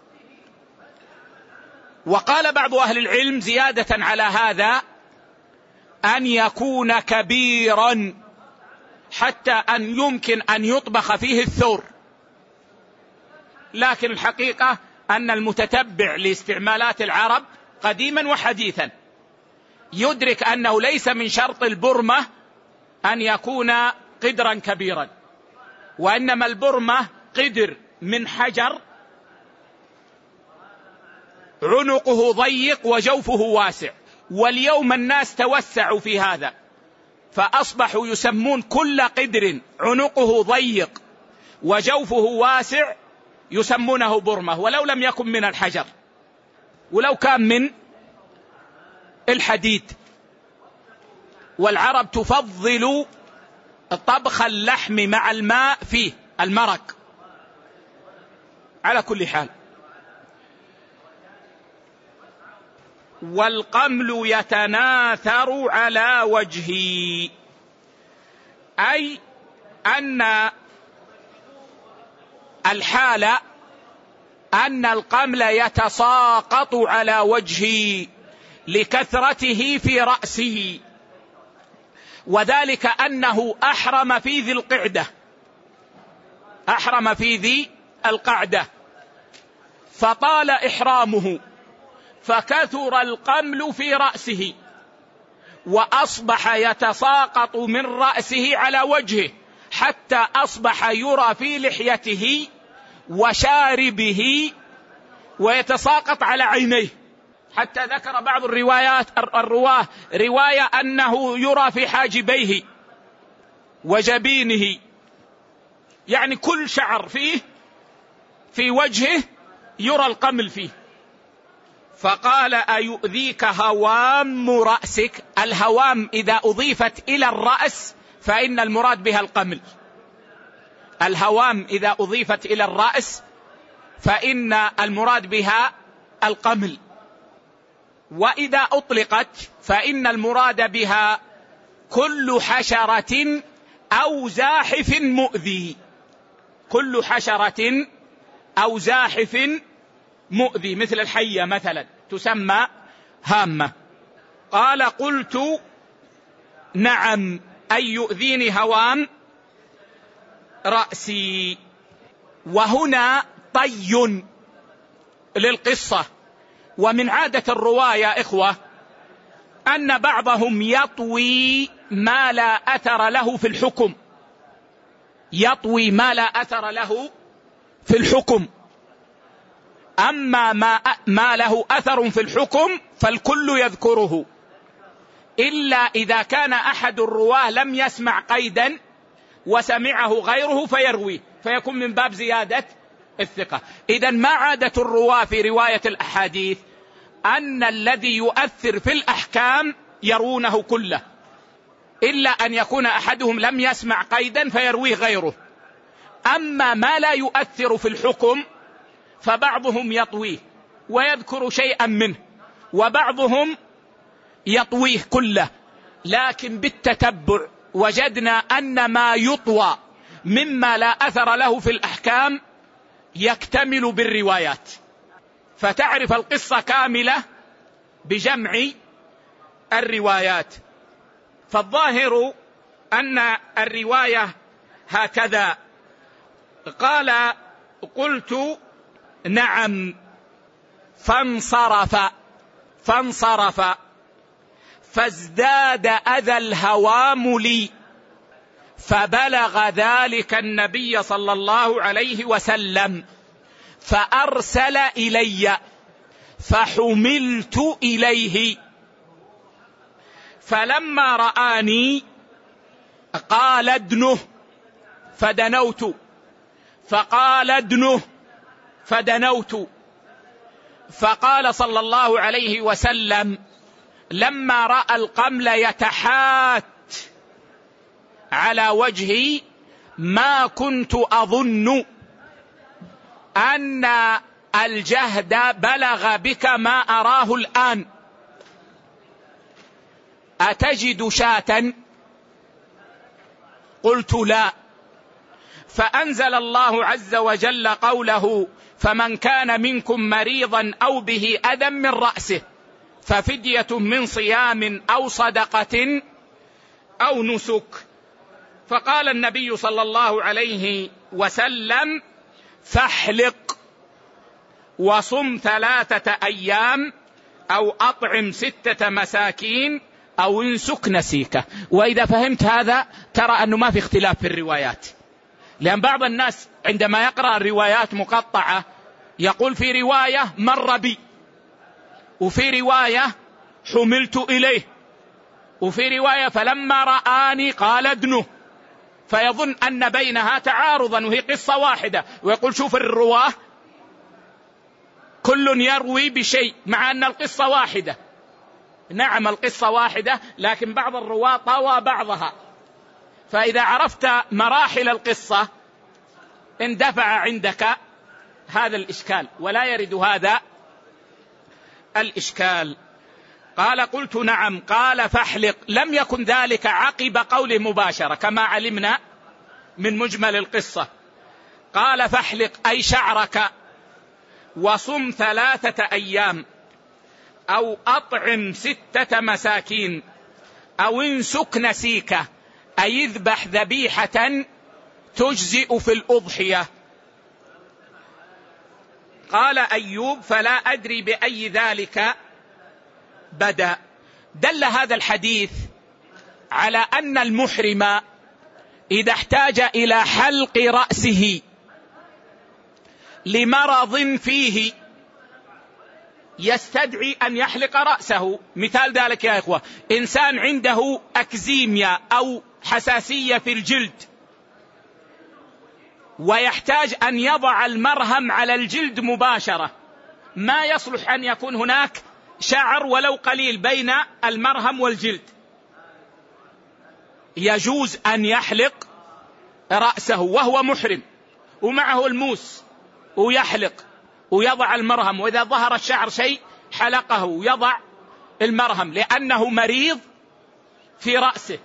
وقال بعض أهل العلم زيادة على هذا: أن يكون كبيرا حتى أن يمكن أن يطبخ فيه الثور. لكن الحقيقة أن المتتبع لاستعمالات العرب قديما وحديثا يدرك أنه ليس من شرط البرمة أن يكون قدرا كبيرا، وإنما البرمة قدر من حجر عنقه ضيق وجوفه واسع. واليوم الناس توسعوا في هذا، فأصبحوا يسمون كل قدر عنقه ضيق وجوفه واسع يسمونه برمة، ولو لم يكن من الحجر، ولو كان من الحديد. والعرب تفضل طبخ اللحم مع الماء فيه المرق. على كل حال، والقمل يتناثر على وجهي، أي أن الحالة أن القمل يتساقط على وجهي لكثرته في رأسه. وذلك أنه أحرم في ذي القعدة، أحرم في ذي القعدة فطال إحرامه فكثر القمل في رأسه وأصبح يتساقط من رأسه على وجهه حتى أصبح يرى في لحيته وشاربه ويتساقط على عينيه، حتى ذكر بعض الروايات الرواه رواية أنه يرى في حاجبيه وجبينه، يعني كل شعر فيه في وجهه يرى القمل فيه. فقال أيؤذيك هوام رأسك؟ الهوام إذا أضيفت إلى الرأس فإن المراد بها القمل، الهوام إذا أضيفت إلى الرأس فإن المراد بها القمل، وإذا أطلقت فإن المراد بها كل حشرة أو زاحف مؤذي، كل حشرة أو زاحف مؤذي مثل الحية مثلا تسمى هامة. قال قلت نعم أي يؤذيني هوام رأسي. وهنا طي للقصة، ومن عادة الرواة يا إخوة أن بعضهم يطوي ما لا أثر له في الحكم، يطوي ما لا أثر له في الحكم، أما ما, ما له أثر في الحكم فالكل يذكره، إلا إذا كان أحد الرواه لم يسمع قيدا وسمعه غيره فيرويه فيكون من باب زيادة الثقة. إذن ما عادة الرواه في رواية الأحاديث أن الذي يؤثر في الأحكام يرونه كله، إلا أن يكون أحدهم لم يسمع قيدا فيرويه غيره. أما ما لا يؤثر في الحكم فبعضهم يطويه ويذكر شيئا منه، وبعضهم يطويه كله، لكن بالتتبع وجدنا أن ما يطوى مما لا أثر له في الأحكام يكتمل بالروايات، فتعرف القصة كاملة بجمع الروايات. فالظاهر أن الرواية هكذا. قال قلت نعم فانصرف فانصرف فازداد أذى الهوام لي، فبلغ ذلك النبي صلى الله عليه وسلم فأرسل إلي فحملت إليه، فلما رآني قال ادنه فدنوت، فقال ادنه فدنوت، فقال صلى الله عليه وسلم لما رأى القمل يتحات على وجهي ما كنت أظن أن الجهد بلغ بك ما أراه الآن، أتجد شاة؟ قلت لا. فأنزل الله عز وجل قوله فمن كان منكم مريضا أو به أذى من رأسه ففدية من صيام أو صدقة أو نسك. فقال النبي صلى الله عليه وسلم فاحلق وصم ثلاثة أيام أو أطعم ستة مساكين أو انسك نسيكه. وإذا فهمت هذا ترى أنه ما في اختلاف في الروايات، لأن بعض الناس عندما يقرأ الروايات مقطعة يقول في رواية مر بي، وفي رواية حملت إليه، وفي رواية فلما رآني قال ادنه، فيظن أن بينها تعارضا وهي قصة واحدة، ويقول شوف الرواه كل يروي بشيء مع أن القصة واحدة. نعم القصة واحدة، لكن بعض الرواة طوى بعضها، فإذا عرفت مراحل القصة اندفع عندك هذا الإشكال ولا يرد هذا الإشكال. قال قلت نعم. قال فاحلق. لم يكن ذلك عقب قوله مباشرة كما علمنا من مجمل القصة. قال فاحلق أي شعرك وصم ثلاثة أيام أو أطعم ستة مساكين أو انسك نسيكه، أي يذبح ذبيحة تجزئ في الأضحية. قال أيوب: فلا أدري بأي ذلك بدأ. دل هذا الحديث على أن المحرم إذا احتاج إلى حلق رأسه لمرض فيه يستدعي أن يحلق رأسه. مثال ذلك يا إخوة: إنسان عنده أكزيميا أو حساسية في الجلد ويحتاج أن يضع المرهم على الجلد مباشرة، ما يصلح أن يكون هناك شعر ولو قليل بين المرهم والجلد، يجوز أن يحلق رأسه وهو محرم ومعه الموس ويحلق ويضع المرهم، وإذا ظهر الشعر شيء حلقه ويضع المرهم، لأنه مريض في رأسه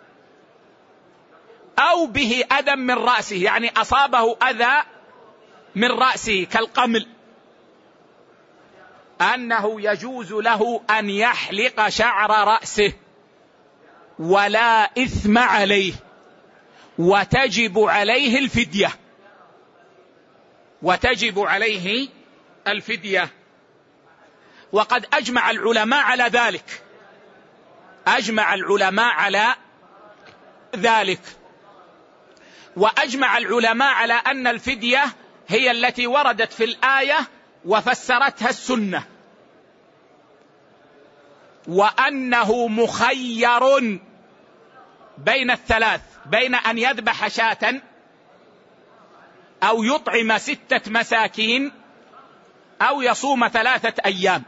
أو به أذى من رأسه، يعني أصابه أذى من رأسه كالقمل، أنه يجوز له أن يحلق شعر رأسه ولا إثم عليه، وتجب عليه الفدية وتجب عليه الفدية وقد أجمع العلماء على ذلك أجمع العلماء على ذلك وأجمع العلماء على أن الفدية هي التي وردت في الآية وفسرتها السنة، وأنه مخير بين الثلاث، بين أن يذبح شاة أو يطعم ستة مساكين أو يصوم ثلاثة أيام.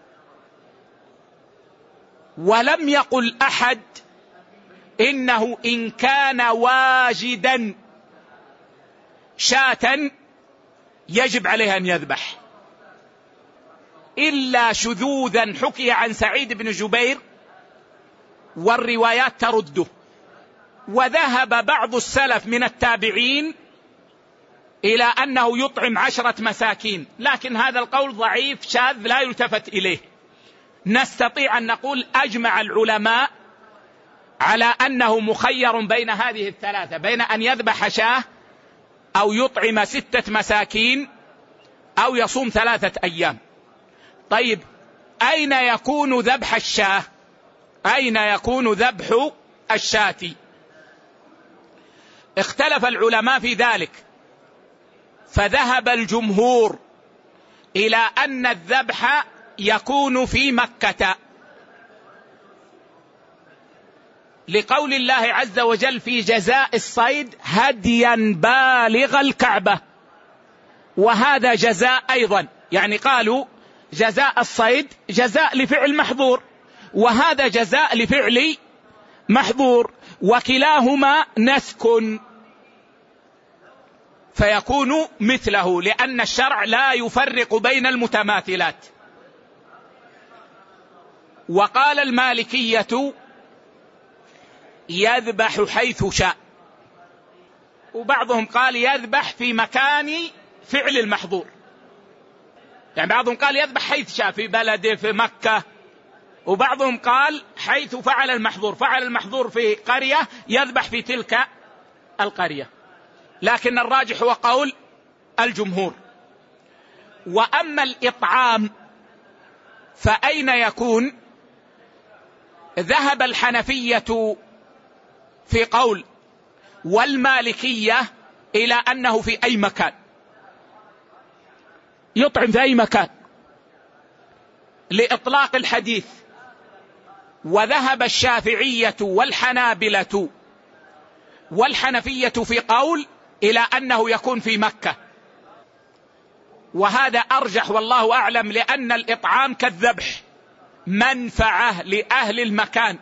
ولم يقل أحد إنه إن كان واجدا شاة يجب عليه أن يذبح، إلا شذوذا حكي عن سعيد بن جبير والروايات ترده. وذهب بعض السلف من التابعين إلى أنه يطعم عشرة مساكين، لكن هذا القول ضعيف شاذ لا يلتفت إليه. نستطيع أن نقول أجمع العلماء على أنه مخير بين هذه الثلاثة، بين أن يذبح شاة أو يطعم ستة مساكين أو يصوم ثلاثة أيام. طيب، أين يكون ذبح الشاة؟ أين يكون ذبح الشاة؟ اختلف العلماء في ذلك، فذهب الجمهور إلى أن الذبح يكون في مكة، لقول الله عز وجل في جزاء الصيد: هديا بالغ الكعبة، وهذا جزاء أيضا، يعني قالوا جزاء الصيد جزاء لفعل محظور، وهذا جزاء لفعل محظور، وكلاهما نسك، فيكون مثله، لأن الشرع لا يفرق بين المتماثلات. وقال المالكية: يذبح حيث شاء، وبعضهم قال يذبح في مكان فعل المحظور، يعني بعضهم قال يذبح حيث شاء في بلده في مكة، وبعضهم قال حيث فعل المحظور، فعل المحظور في قرية يذبح في تلك القرية، لكن الراجح هو قول الجمهور. وأما الإطعام فأين يكون؟ ذهب الحنفية في قول والمالكية إلى أنه في أي مكان، يطعم في أي مكان لإطلاق الحديث. وذهب الشافعية والحنابلة والحنفية في قول إلى أنه يكون في مكة، وهذا أرجح والله أعلم، لأن الإطعام كالذبح منفعة لأهل المكان.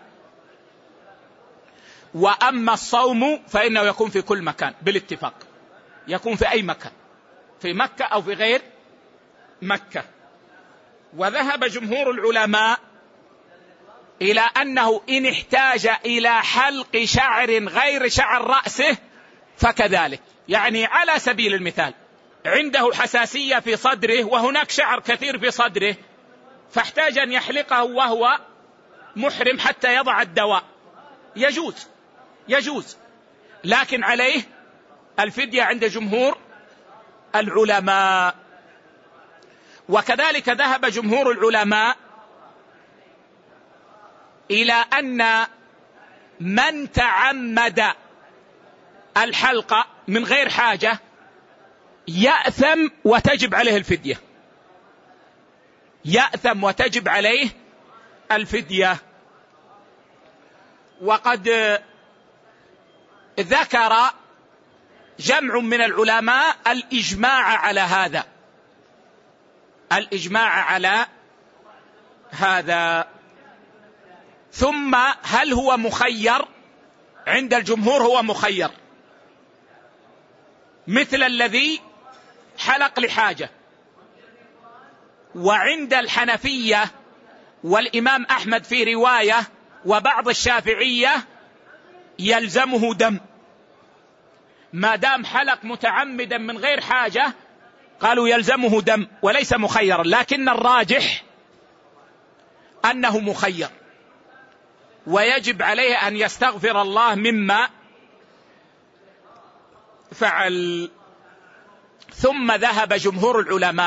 وأما الصوم فإنه يكون في كل مكان بالاتفاق، يكون في أي مكان، في مكة أو في غير مكة. وذهب جمهور العلماء إلى أنه إن احتاج إلى حلق شعر غير شعر رأسه فكذلك، يعني على سبيل المثال عنده حساسية في صدره وهناك شعر كثير في صدره، فاحتاج أن يحلقه وهو محرم حتى يضع الدواء، يجوز يجوز لكن عليه الفدية عند جمهور العلماء. وكذلك ذهب جمهور العلماء إلى أن من تعمد الحلق من غير حاجة يأثم وتجب عليه الفدية، يأثم وتجب عليه الفدية. وقد ذكر جمع من العلماء الإجماع على هذا، الإجماع على هذا. ثم هل هو مخير؟ عند الجمهور هو مخير، مثل الذي حلق لحاجة. وعند الحنفية والإمام أحمد في رواية وبعض الشافعية يلزمه دم، ما دام حلق متعمدا من غير حاجة قالوا يلزمه دم وليس مخيرا، لكن الراجح أنه مخير ويجب عليه أن يستغفر الله مما فعل. ثم ذهب جمهور العلماء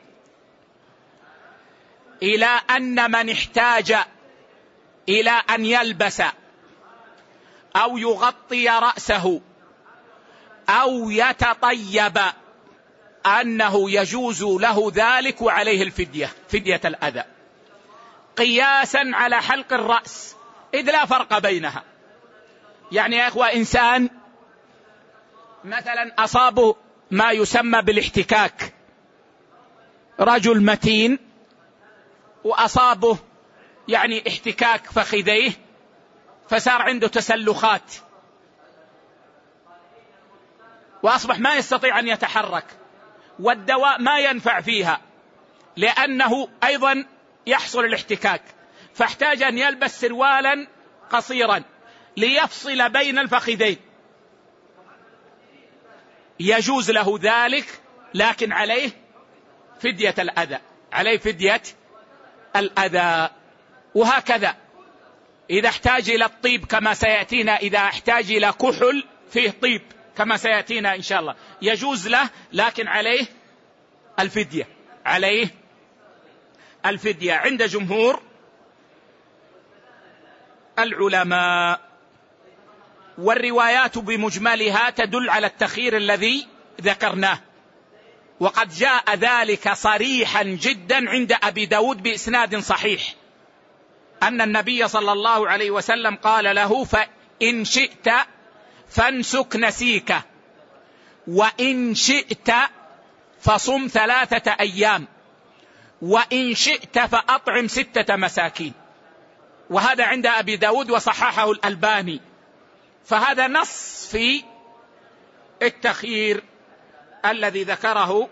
إلى أن من احتاج إلى أن يلبس أو يغطي رأسه أو يتطيب أنه يجوز له ذلك وعليه الفدية، فدية الأذى، قياسا على حلق الرأس، إذ لا فرق بينها. يعني يا إخوة إنسان مثلا أصابه ما يسمى بالاحتكاك، رجل متين وأصابه يعني احتكاك فخذيه فصار عنده تسلخات وأصبح ما يستطيع أن يتحرك، والدواء ما ينفع فيها لأنه أيضا يحصل الاحتكاك، فاحتاج أن يلبس سروالا قصيرا ليفصل بين الفخذين، يجوز له ذلك لكن عليه فدية الأذى، عليه فدية الأذى. وهكذا إذا احتاج إلى الطيب كما سيأتينا، إذا احتاج إلى كحل فيه طيب كما سيأتينا إن شاء الله يجوز له لكن عليه الفدية، عليه الفدية عند جمهور العلماء. والروايات بمجملها تدل على التخيير الذي ذكرناه، وقد جاء ذلك صريحا جدا عند أبي داود بإسناد صحيح أن النبي صلى الله عليه وسلم قال له: فإن شئت فانسك نسيك، وإن شئت فصم ثلاثة أيام، وإن شئت فأطعم ستة مساكين. وهذا عند أبي داود وصححه الألباني، فهذا نص في التخيير الذي ذكره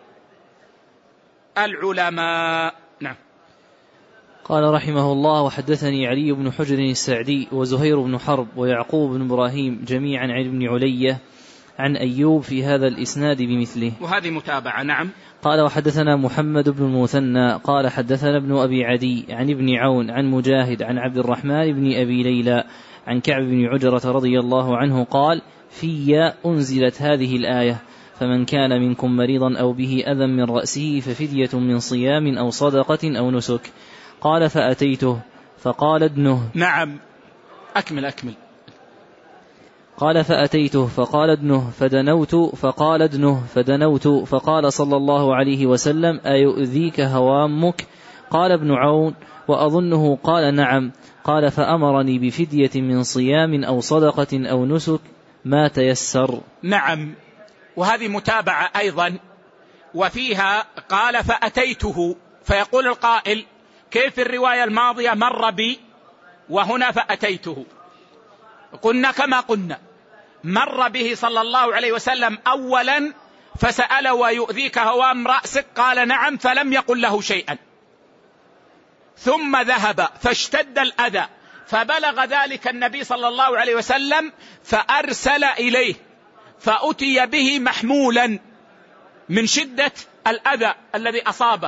العلماء. نعم. قال رحمه الله: وحدثني علي بن حجر السعدي وزهير بن حرب ويعقوب بن إبراهيم جميعا عن ابن علية عن أيوب في هذا الإسناد بمثله، وهذه متابعة. نعم. قال: وحدثنا محمد بن المثنى قال حدثنا ابن أبي عدي عن ابن عون عن مجاهد عن عبد الرحمن بن أبي ليلى عن كعب بن عجرة رضي الله عنه قال: في أنزلت هذه الآية: فمن كان منكم مريضا أو به أذى من رأسه ففدية من صيام أو صدقة أو نسك. قال: فأتيته فقال ادنه. نعم. أكمل أكمل. قال: فأتيته فقال ادنه فدنوت فقال ادنه فدنوت فقال صلى الله عليه وسلم: أيؤذيك هوامك؟ قال ابن عون: وأظنه قال نعم. قال: فأمرني بفدية من صيام أو صدقة أو نسك ما تيسر. نعم. وهذه متابعة أيضا، وفيها قال: فأتيته، فيقول القائل: كيف الرواية الماضية مر بي وهنا فأتيته؟ قلنا كما قلنا، مر به صلى الله عليه وسلم أولا فسأل: ويؤذيك هوام رأسك؟ قال نعم، فلم يقل له شيئا، ثم ذهب فاشتد الأذى فبلغ ذلك النبي صلى الله عليه وسلم فأرسل إليه فأتي به محمولا من شدة الأذى الذي أصابه،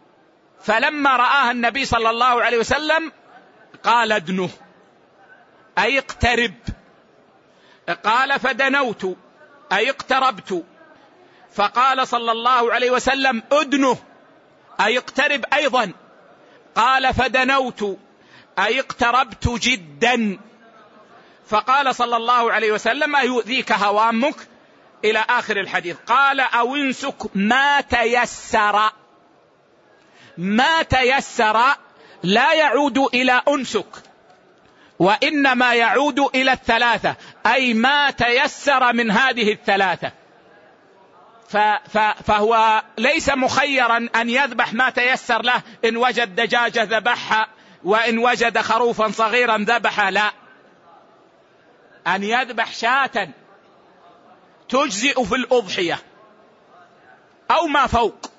فلما رآها النبي صلى الله عليه وسلم قال ادنه، أي اقترب. قال فدنوت أي اقتربت. فقال صلى الله عليه وسلم أدنه أي اقترب أيضا. قال فدنوت أي اقتربت جدا. فقال صلى الله عليه وسلم أيؤذيك هوامك إلى آخر الحديث. قال أو انسك ما تيسر. ما تيسر لا يعود إلى أنسك، وإنما يعود إلى الثلاثة، أي ما تيسر من هذه الثلاثة. فهو ليس مخيرا أن يذبح ما تيسر له، إن وجد دجاجة ذبحها، وإن وجد خروفا صغيرا ذبحها، لا، أن يذبح شاة تجزئ في الأضحية أو ما فوق.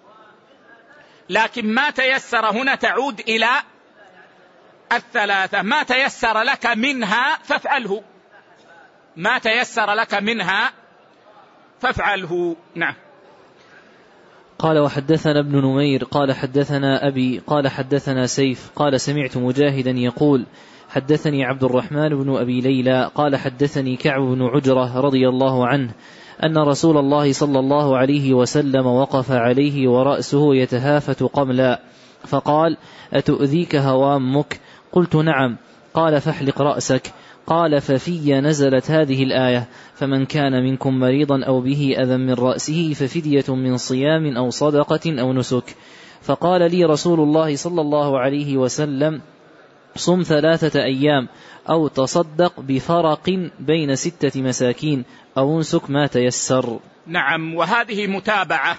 لكن ما تيسر هنا تعود إلى الثلاثة. ما تيسر لك منها فافعله، ما تيسر لك منها فافعله. نعم. قال وحدثنا ابن نمير قال حدثنا أبي قال حدثنا سيف قال سمعت مجاهدا يقول حدثني عبد الرحمن بن أبي ليلى قال حدثني كعب بن عجرة رضي الله عنه أن رسول الله صلى الله عليه وسلم وقف عليه ورأسه يتهافت قملا فقال أتؤذيك هوامك؟ قلت نعم. قال فاحلق رأسك. قال ففي نزلت هذه الآية فمن كان منكم مريضا أو به أذى من رأسه ففدية من صيام أو صدقة أو نسك. فقال لي رسول الله صلى الله عليه وسلم صم ثلاثة أيام أو تصدق بفرق بين ستة مساكين أو انسك ما تيسر. نعم. وهذه متابعة،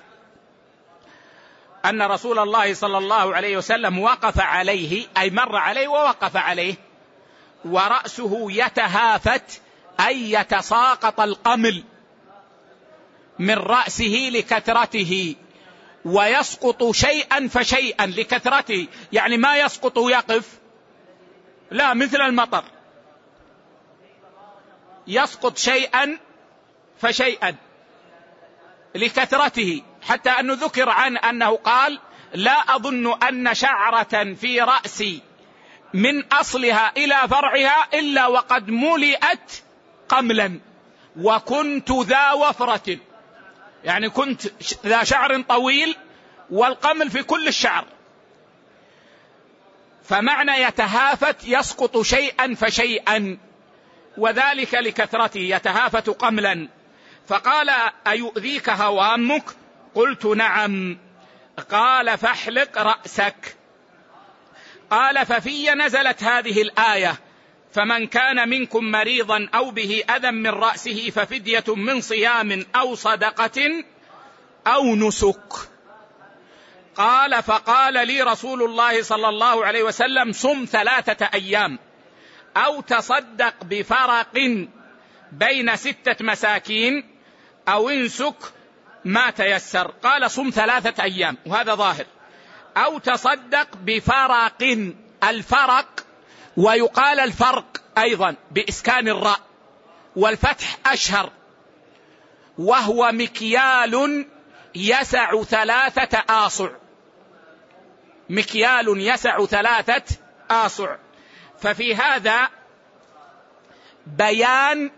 أن رسول الله صلى الله عليه وسلم وقف عليه، أي مر عليه ووقف عليه، ورأسه يتهافت أي يتساقط القمل من رأسه لكثرته، ويسقط شيئا فشيئا لكثرته، يعني ما يسقط ويقف، لا، مثل المطر يسقط شيئا فشيئا لكثرته، حتى أنه ذكر عنه أنه قال لا أظن أن شعرة في رأسي من أصلها إلى فرعها إلا وقد ملئت قملا، وكنت ذا وفرة، يعني كنت ذا شعر طويل والقمل في كل الشعر. فمعنى يتهافت يسقط شيئا فشيئا، وذلك لكثرته يتهافت قملا. فقال أيؤذيك هوامك؟ قلت نعم. قال فاحلق رأسك. قال ففي نزلت هذه الآية فمن كان منكم مريضا أو به أذى من رأسه ففدية من صيام أو صدقة أو نسك. قال فقال لي رسول الله صلى الله عليه وسلم صم ثلاثة أيام أو تصدق بفرق بين ستة مساكين أو انسك ما تيسر. قال صم ثلاثة أيام، وهذا ظاهر، أو تصدق بفرق، الفرق ويقال الفرق أيضا بإسكان الراء والفتح أشهر، وهو مكيال يسع ثلاثة آصع، مكيال يسع ثلاثة آصع. ففي هذا بيان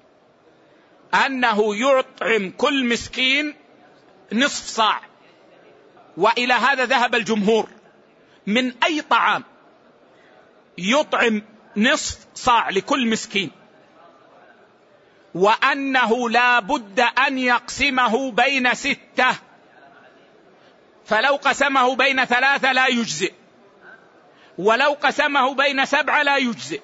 أنه يطعم كل مسكين نصف صاع، وإلى هذا ذهب الجمهور، من أي طعام يطعم نصف صاع لكل مسكين، وأنه لا بد أن يقسمه بين ستة، فلو قسمه بين ثلاثة لا يجزئ، ولو قسمه بين سبعة لا يجزئ،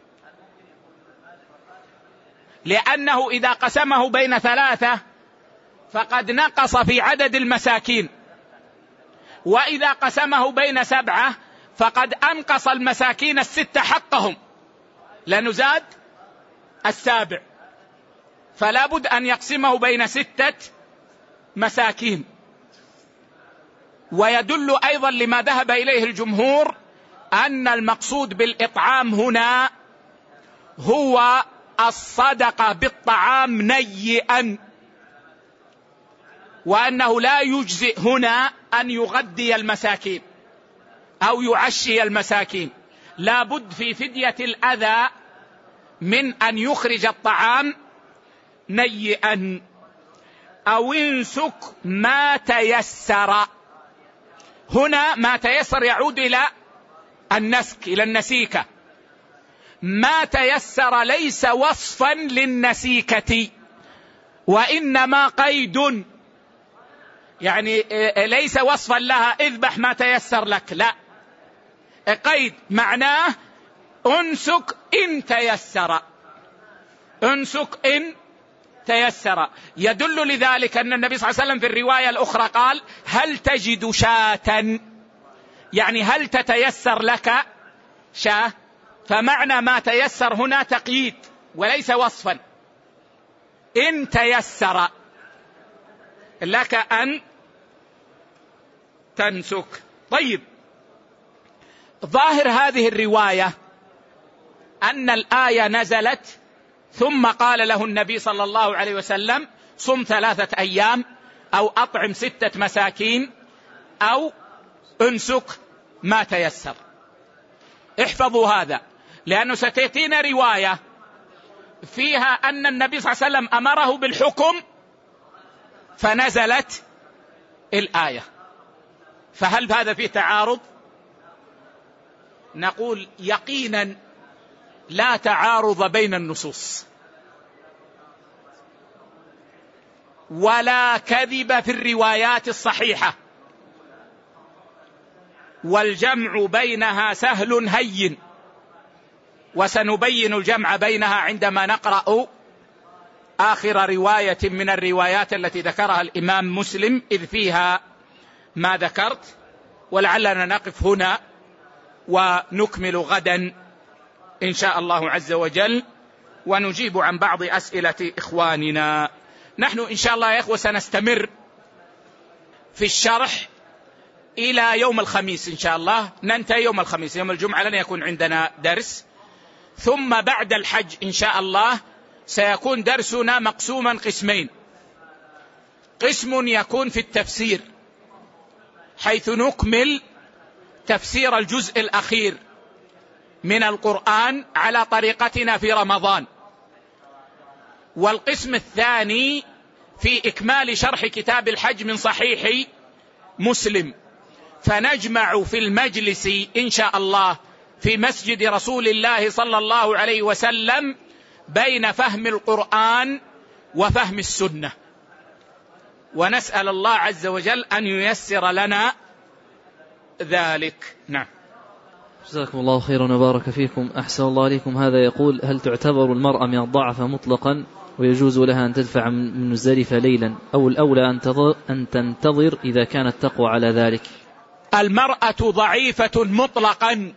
لأنه إذا قسمه بين ثلاثة فقد نقص في عدد المساكين، وإذا قسمه بين سبعة فقد أنقص المساكين الستة حقهم لأنه زاد السابع، فلا بد أن يقسمه بين ستة مساكين. ويدل أيضا لما ذهب إليه الجمهور أن المقصود بالإطعام هنا هو الصدقة بالطعام نيئا، وأنه لا يجزئ هنا أن يغدي المساكين أو يعشي المساكين، لا بد في فدية الأذى من أن يخرج الطعام نيئا، أو انسك ما تيسر. هنا ما تيسر يعود إلى النسك، إلى النسيكة. ما تيسر ليس وصفا للنسيكة، وإنما قيد، يعني ليس وصفا لها اذبح ما تيسر لك، لا، قيد معناه انسك إن تيسر، انسك إن تيسر. يدل لذلك أن النبي صلى الله عليه وسلم في الرواية الأخرى قال هل تجد شاة، يعني هل تتيسر لك شاة، فمعنى ما تيسر هنا تقييد وليس وصفا. إن تيسر لك أن تنسك. طيب، ظاهر هذه الرواية أن الآية نزلت ثم قال له النبي صلى الله عليه وسلم صم ثلاثة أيام أو أطعم ستة مساكين أو انسك ما تيسر. احفظوا هذا، لأنه ستأتينا رواية فيها أن النبي صلى الله عليه وسلم أمره بالحكم فنزلت الآية، فهل هذا فيه تعارض؟ نقول يقينا لا تعارض بين النصوص، ولا كذب في الروايات الصحيحة، والجمع بينها سهل هين، وسنبين الجمع بينها عندما نقرأ آخر رواية من الروايات التي ذكرها الإمام مسلم، إذ فيها ما ذكرت. ولعلنا نقف هنا ونكمل غدا إن شاء الله عز وجل، ونجيب عن بعض أسئلة إخواننا. نحن إن شاء الله يا إخوة سنستمر في الشرح إلى يوم الخميس إن شاء الله، ننتهي يوم الخميس، يوم الجمعة لن يكون عندنا درس، ثم بعد الحج إن شاء الله سيكون درسنا مقسوما قسمين. قسم يكون في التفسير، حيث نكمل تفسير الجزء الأخير من القرآن على طريقتنا في رمضان. والقسم الثاني في إكمال شرح كتاب الحج من صحيح مسلم، فنجمع في المجلس إن شاء الله في مسجد رسول الله صلى الله عليه وسلم بين فهم القرآن وفهم السنة، ونسأل الله عز وجل أن ييسر لنا ذلك. نعم. جزاكم الله خيرا وبارك فيكم. أحسن الله عليكم. هذا يقول هل تعتبر المرأة من الضعف مطلقا ويجوز لها أن تدفع من مزدلفة ليلا، أو الأولى أن تنتظر إذا كانت تقوى على ذلك؟ المرأة ضعيفة مطلقا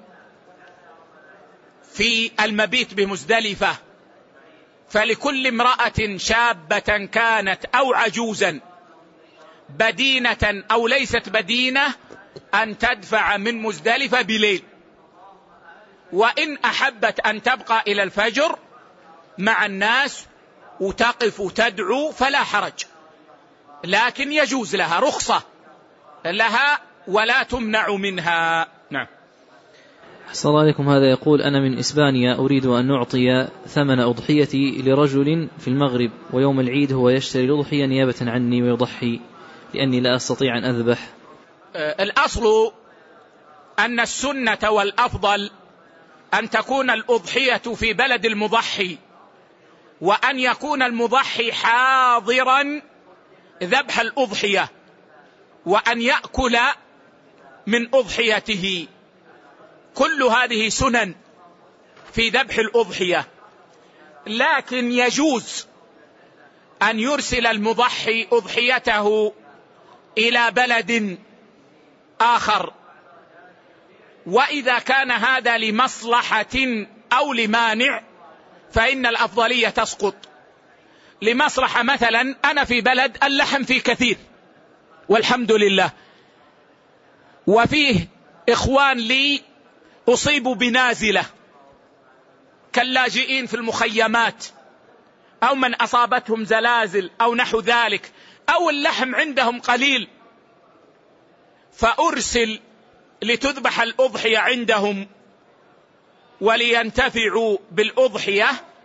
في المبيت بمزدلفة، فلكل امرأة شابة كانت أو عجوزا بدينة أو ليست بدينة أن تدفع من مزدلفة بليل، وإن أحبت أن تبقى إلى الفجر مع الناس وتقف وتدعو فلا حرج، لكن يجوز لها، رخصة لها ولا تمنع منها. نعم. أحسن الله عليكم. هذا يقول أنا من إسبانيا، أريد أن نعطي ثمن أضحيتي لرجل في المغرب، ويوم العيد هو يشتري الأضحية نيابة عني ويضحي لأني لا أستطيع أن أذبح. الأصل أن السنة والأفضل أن تكون الأضحية في بلد المضحي، وأن يكون المضحي حاضرا ذبح الأضحية، وأن يأكل من أضحيته. كل هذه سنن في ذبح الأضحية، لكن يجوز أن يرسل المضحي أضحيته إلى بلد آخر، وإذا كان هذا لمصلحة أو لمانع فإن الأفضلية تسقط. لمصلحة مثلا، أنا في بلد اللحم فيه كثير والحمد لله، وفيه إخوان لي أصيبوا بنازلة كاللاجئين في المخيمات، أو من أصابتهم زلازل أو نحو ذلك، أو اللحم عندهم قليل، فأرسل لتذبح الأضحية عندهم ولينتفعوا بالأضحية،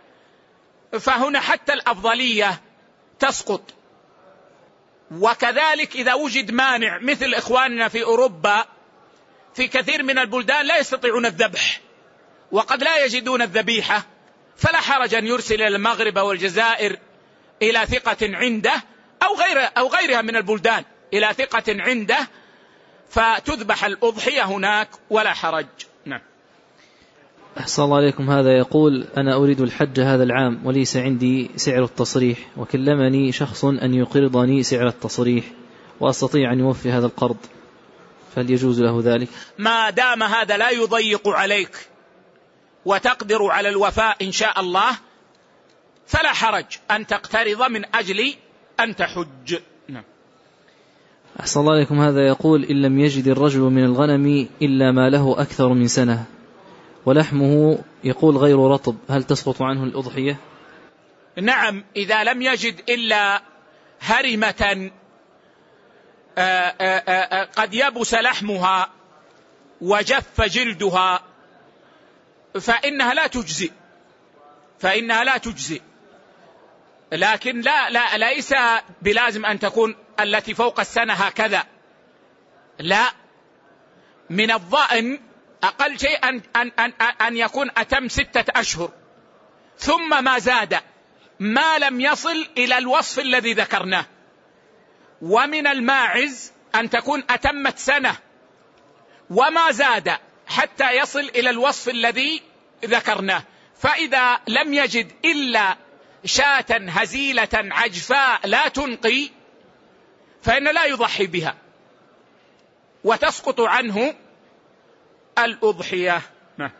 فهنا حتى الأفضلية تسقط. وكذلك إذا وجد مانع مثل إخواننا في أوروبا في كثير من البلدان لا يستطيعون الذبح وقد لا يجدون الذبيحة، فلا حرج أن يرسل إلى المغرب والجزائر إلى ثقة عنده أو غير أو غيرها من البلدان إلى ثقة عنده فتذبح الأضحية هناك ولا حرج. نعم. أحسن الله عليكم. هذا يقول: أنا أريد الحج هذا العام وليس عندي سعر التصريح، وكلمني شخص أن يقرضني سعر التصريح وأستطيع أن يوفي هذا القرض، فهل يجوز له ذلك؟ ما دام هذا لا يضيق عليك وتقدر على الوفاء إن شاء الله فلا حرج أن تقترض من أجل أن تحج. نعم. أحسن الله عليكم. هذا يقول: إن لم يجد الرجل من الغنم إلا ما له أكثر من سنة ولحمه يقول غير رطب، هل تسقط عنه الأضحية؟ نعم، إذا لم يجد إلا هرمة آآ آآ قد يبس لحمها وجف جلدها فإنها لا تجزئ فإنها لا تجزئ لكن لا, لا ليس بلازم أن تكون التي فوق السنة هكذا، لا، من الضأن أقل شيء أن, أن, أن, أن يكون أتم ستة أشهر ثم ما زاد ما لم يصل إلى الوصف الذي ذكرناه. ومن الماعز أن تكون أتمت سنة وما زاد حتى يصل إلى الوصف الذي ذكرناه. فإذا لم يجد إلا شاة هزيلة عجفاء لا تنقي فإن لا يضحي بها وتسقط عنه الأضحية.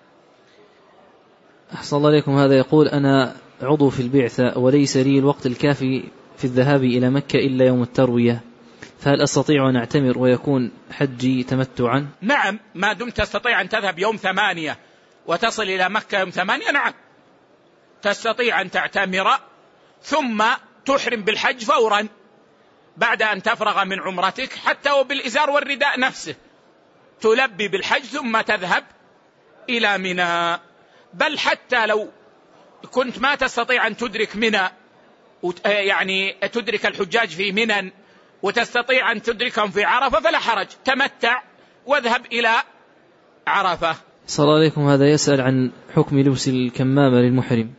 أحسن الله عليكم. هذا يقول: أنا عضو في البعثة وليس لي الوقت الكافي في الذهاب إلى مكة إلا يوم التروية، فهل أستطيع أن أعتمر ويكون حجي تمتعا؟ نعم، ما دمت تستطيع أن تذهب يوم ثمانية وتصل إلى مكة يوم ثمانية نعم تستطيع أن تعتمر ثم تحرم بالحج فورا بعد أن تفرغ من عمرتك حتى وبالإزار والرداء نفسه تلبي بالحج ثم تذهب إلى منى. بل حتى لو كنت ما تستطيع أن تدرك منى يعني تدرك الحجاج في منى وتستطيع أن تدركهم في عرفة فلا حرج، تمتع واذهب إلى عرفة. صلى الله عليكم. هذا يسأل عن حكم لبس الكمامة للمحرم.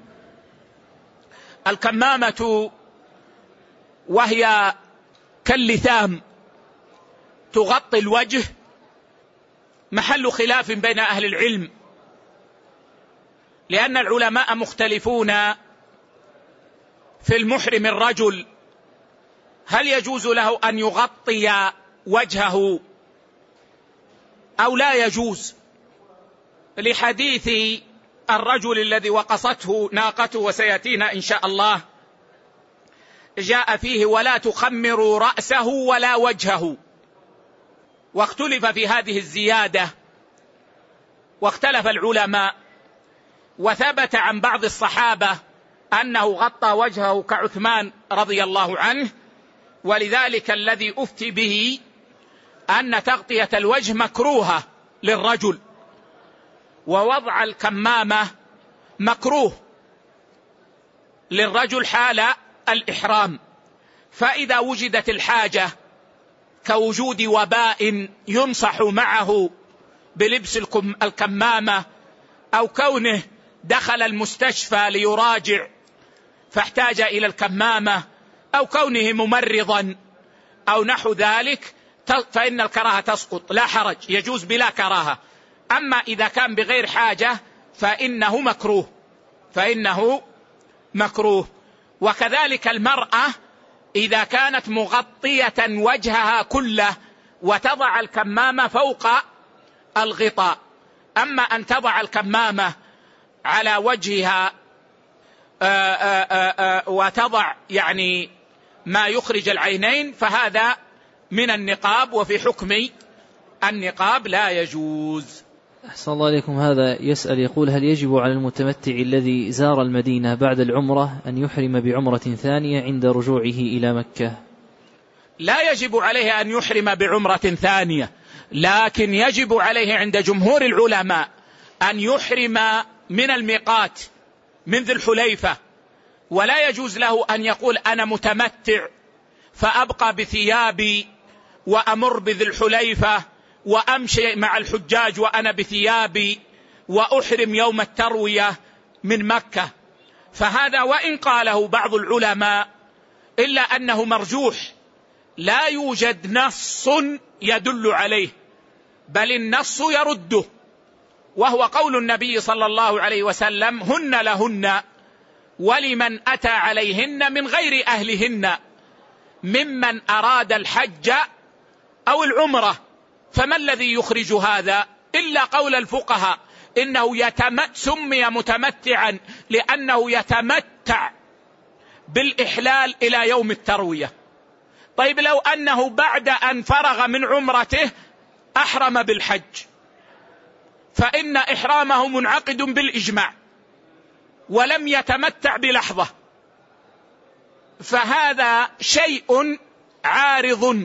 الكمامة وهي كاللثام تغطي الوجه محل خلاف بين أهل العلم، لأن العلماء مختلفون في المحرم الرجل هل يجوز له أن يغطي وجهه أو لا يجوز، لحديث الرجل الذي وقصته ناقته وسيأتينا إن شاء الله جاء فيه: ولا تخمروا رأسه ولا وجهه. واختلف في هذه الزيادة واختلف العلماء، وثبت عن بعض الصحابة أنه غطى وجهه كعثمان رضي الله عنه، ولذلك الذي أفتي به أن تغطية الوجه مكروهة للرجل ووضع الكمامة مكروه للرجل حال الإحرام. فإذا وجدت الحاجة كوجود وباء ينصح معه بلبس الكمامة أو كونه دخل المستشفى ليراجع فاحتاج إلى الكمامة أو كونه ممرضا أو نحو ذلك فإن الكراهة تسقط لا حرج، يجوز بلا كراهة. أما إذا كان بغير حاجة فإنه مكروه فإنه مكروه. وكذلك المرأة إذا كانت مغطية وجهها كله وتضع الكمامة فوق الغطاء. أما أن تضع الكمامة على وجهها آآ آآ وتضع يعني ما يخرج العينين فهذا من النقاب، وفي حكم النقاب لا يجوز. أحسن الله عليكم. هذا يسأل يقول: هل يجب على المتمتع الذي زار المدينة بعد العمرة أن يحرم بعمرة ثانية عند رجوعه إلى مكة؟ لا يجب عليه أن يحرم بعمرة ثانية، لكن يجب عليه عند جمهور العلماء أن يحرم من الميقات من ذي الحليفة ولا يجوز له أن يقول أنا متمتع فأبقى بثيابي وأمر بذي الحليفة وأمشي مع الحجاج وأنا بثيابي وأحرم يوم التروية من مكة. فهذا وإن قاله بعض العلماء إلا أنه مرجوح، لا يوجد نص يدل عليه، بل النص يرده، وهو قول النبي صلى الله عليه وسلم: هن لهن ولمن أتى عليهن من غير أهلهن ممن أراد الحج أو العمرة. فما الذي يخرج هذا إلا قول الفقهاء إنه يتمت سمي متمتعا لأنه يتمتع بالإحلال إلى يوم التروية. طيب لو أنه بعد أن فرغ من عمرته أحرم بالحج، فإن إحرامه منعقد بالإجماع ولم يتمتع بلحظة، فهذا شيء عارض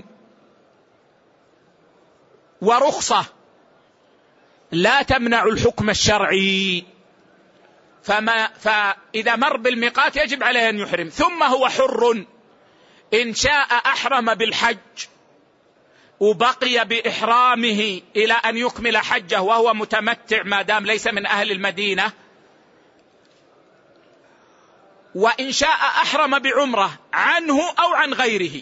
ورخصة لا تمنع الحكم الشرعي. فما فإذا مر بالميقات يجب عليه أن يحرم، ثم هو حر إن شاء أحرم بالحج وبقي بإحرامه إلى أن يكمل حجه وهو متمتع ما دام ليس من أهل المدينة، وإن شاء أحرم بعمرة عنه أو عن غيره،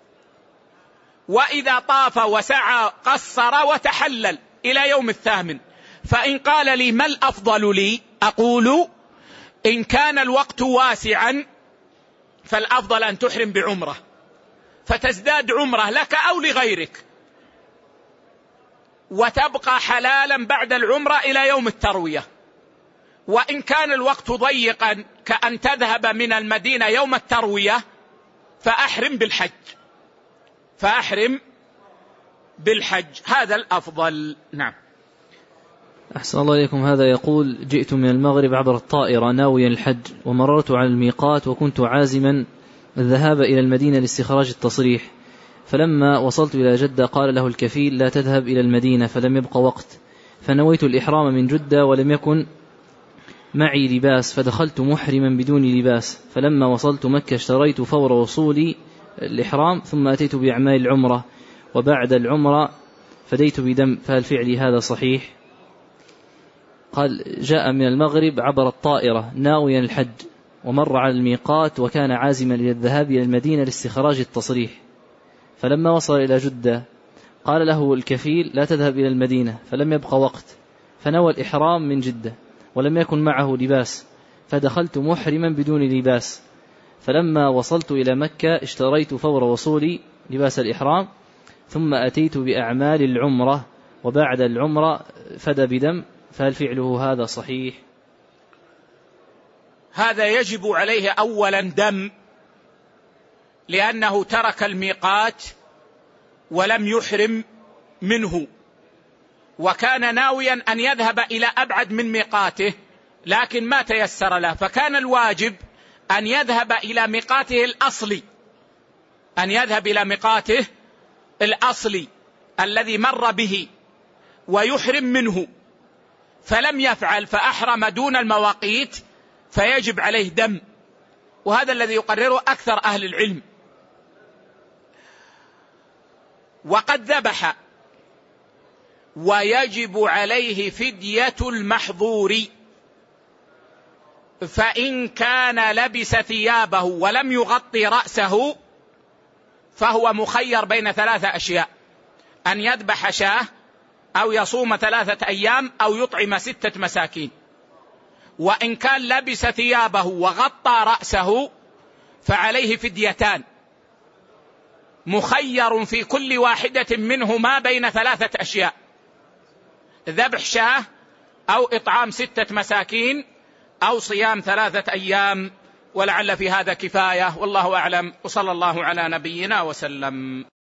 وإذا طاف وسعى قصر وتحلل إلى يوم الثامن. فإن قال لي ما الأفضل لي؟ أقول إن كان الوقت واسعا فالأفضل أن تحرم بعمرة فتزداد عمرة لك أو لغيرك، وتبقى حلالا بعد العمرة إلى يوم التروية. وإن كان الوقت ضيقا كأن تذهب من المدينة يوم التروية فأحرم بالحج فأحرم بالحج هذا الأفضل. نعم. أحسن الله إليكم. هذا يقول: جئت من المغرب عبر الطائرة ناويا الحج، ومررت على الميقات وكنت عازما الذهاب إلى المدينة لاستخراج التصريح، فلما وصلت إلى جدة قال له الكفيل: لا تذهب إلى المدينة، فلم يبق وقت، فنويت الإحرام من جدة ولم يكن معي لباس، فدخلت محرما بدون لباس، فلما وصلت مكة اشتريت فور وصولي الإحرام، ثم أتيت بأعمال العمرة، وبعد العمرة فديت بدم، فهل فعلي هذا صحيح؟ قال: جاء من المغرب عبر الطائرة ناويا الحج، ومر على الميقات وكان عازما إلى الذهاب إلى المدينة لاستخراج التصريح، فلما وصل إلى جدة قال له الكفيل: لا تذهب إلى المدينة، فلم يبق وقت، فنوى الإحرام من جدة ولم يكن معه لباس، فدخلت محرما بدون لباس، فلما وصلت إلى مكة اشتريت فور وصولي لباس الإحرام، ثم أتيت بأعمال العمرة، وبعد العمرة فدى بدم، فهل فعله هذا صحيح؟ هذا يجب عليه أولا دم، لأنه ترك الميقات ولم يحرم منه، وكان ناويا أن يذهب إلى أبعد من ميقاته لكن ما تيسر له، فكان الواجب أن يذهب إلى ميقاته الأصلي أن يذهب إلى ميقاته الأصلي الذي مر به ويحرم منه، فلم يفعل فأحرم دون المواقيت، فيجب عليه دم، وهذا الذي يقرره أكثر أهل العلم. وقد ذبح ويجب عليه فدية المحظور، فإن كان لبس ثيابه ولم يغطي رأسه فهو مخير بين ثلاثة أشياء: أن يذبح شاة، أو يصوم ثلاثة أيام، أو يطعم ستة مساكين. وإن كان لبس ثيابه وغطى رأسه فعليه فديتان، مخير في كل واحدة منهما بين ثلاثة أشياء: ذبح شاة، أو إطعام ستة مساكين، أو صيام ثلاثة أيام. ولعل في هذا كفاية، والله أعلم، وصلى الله على نبينا وسلم.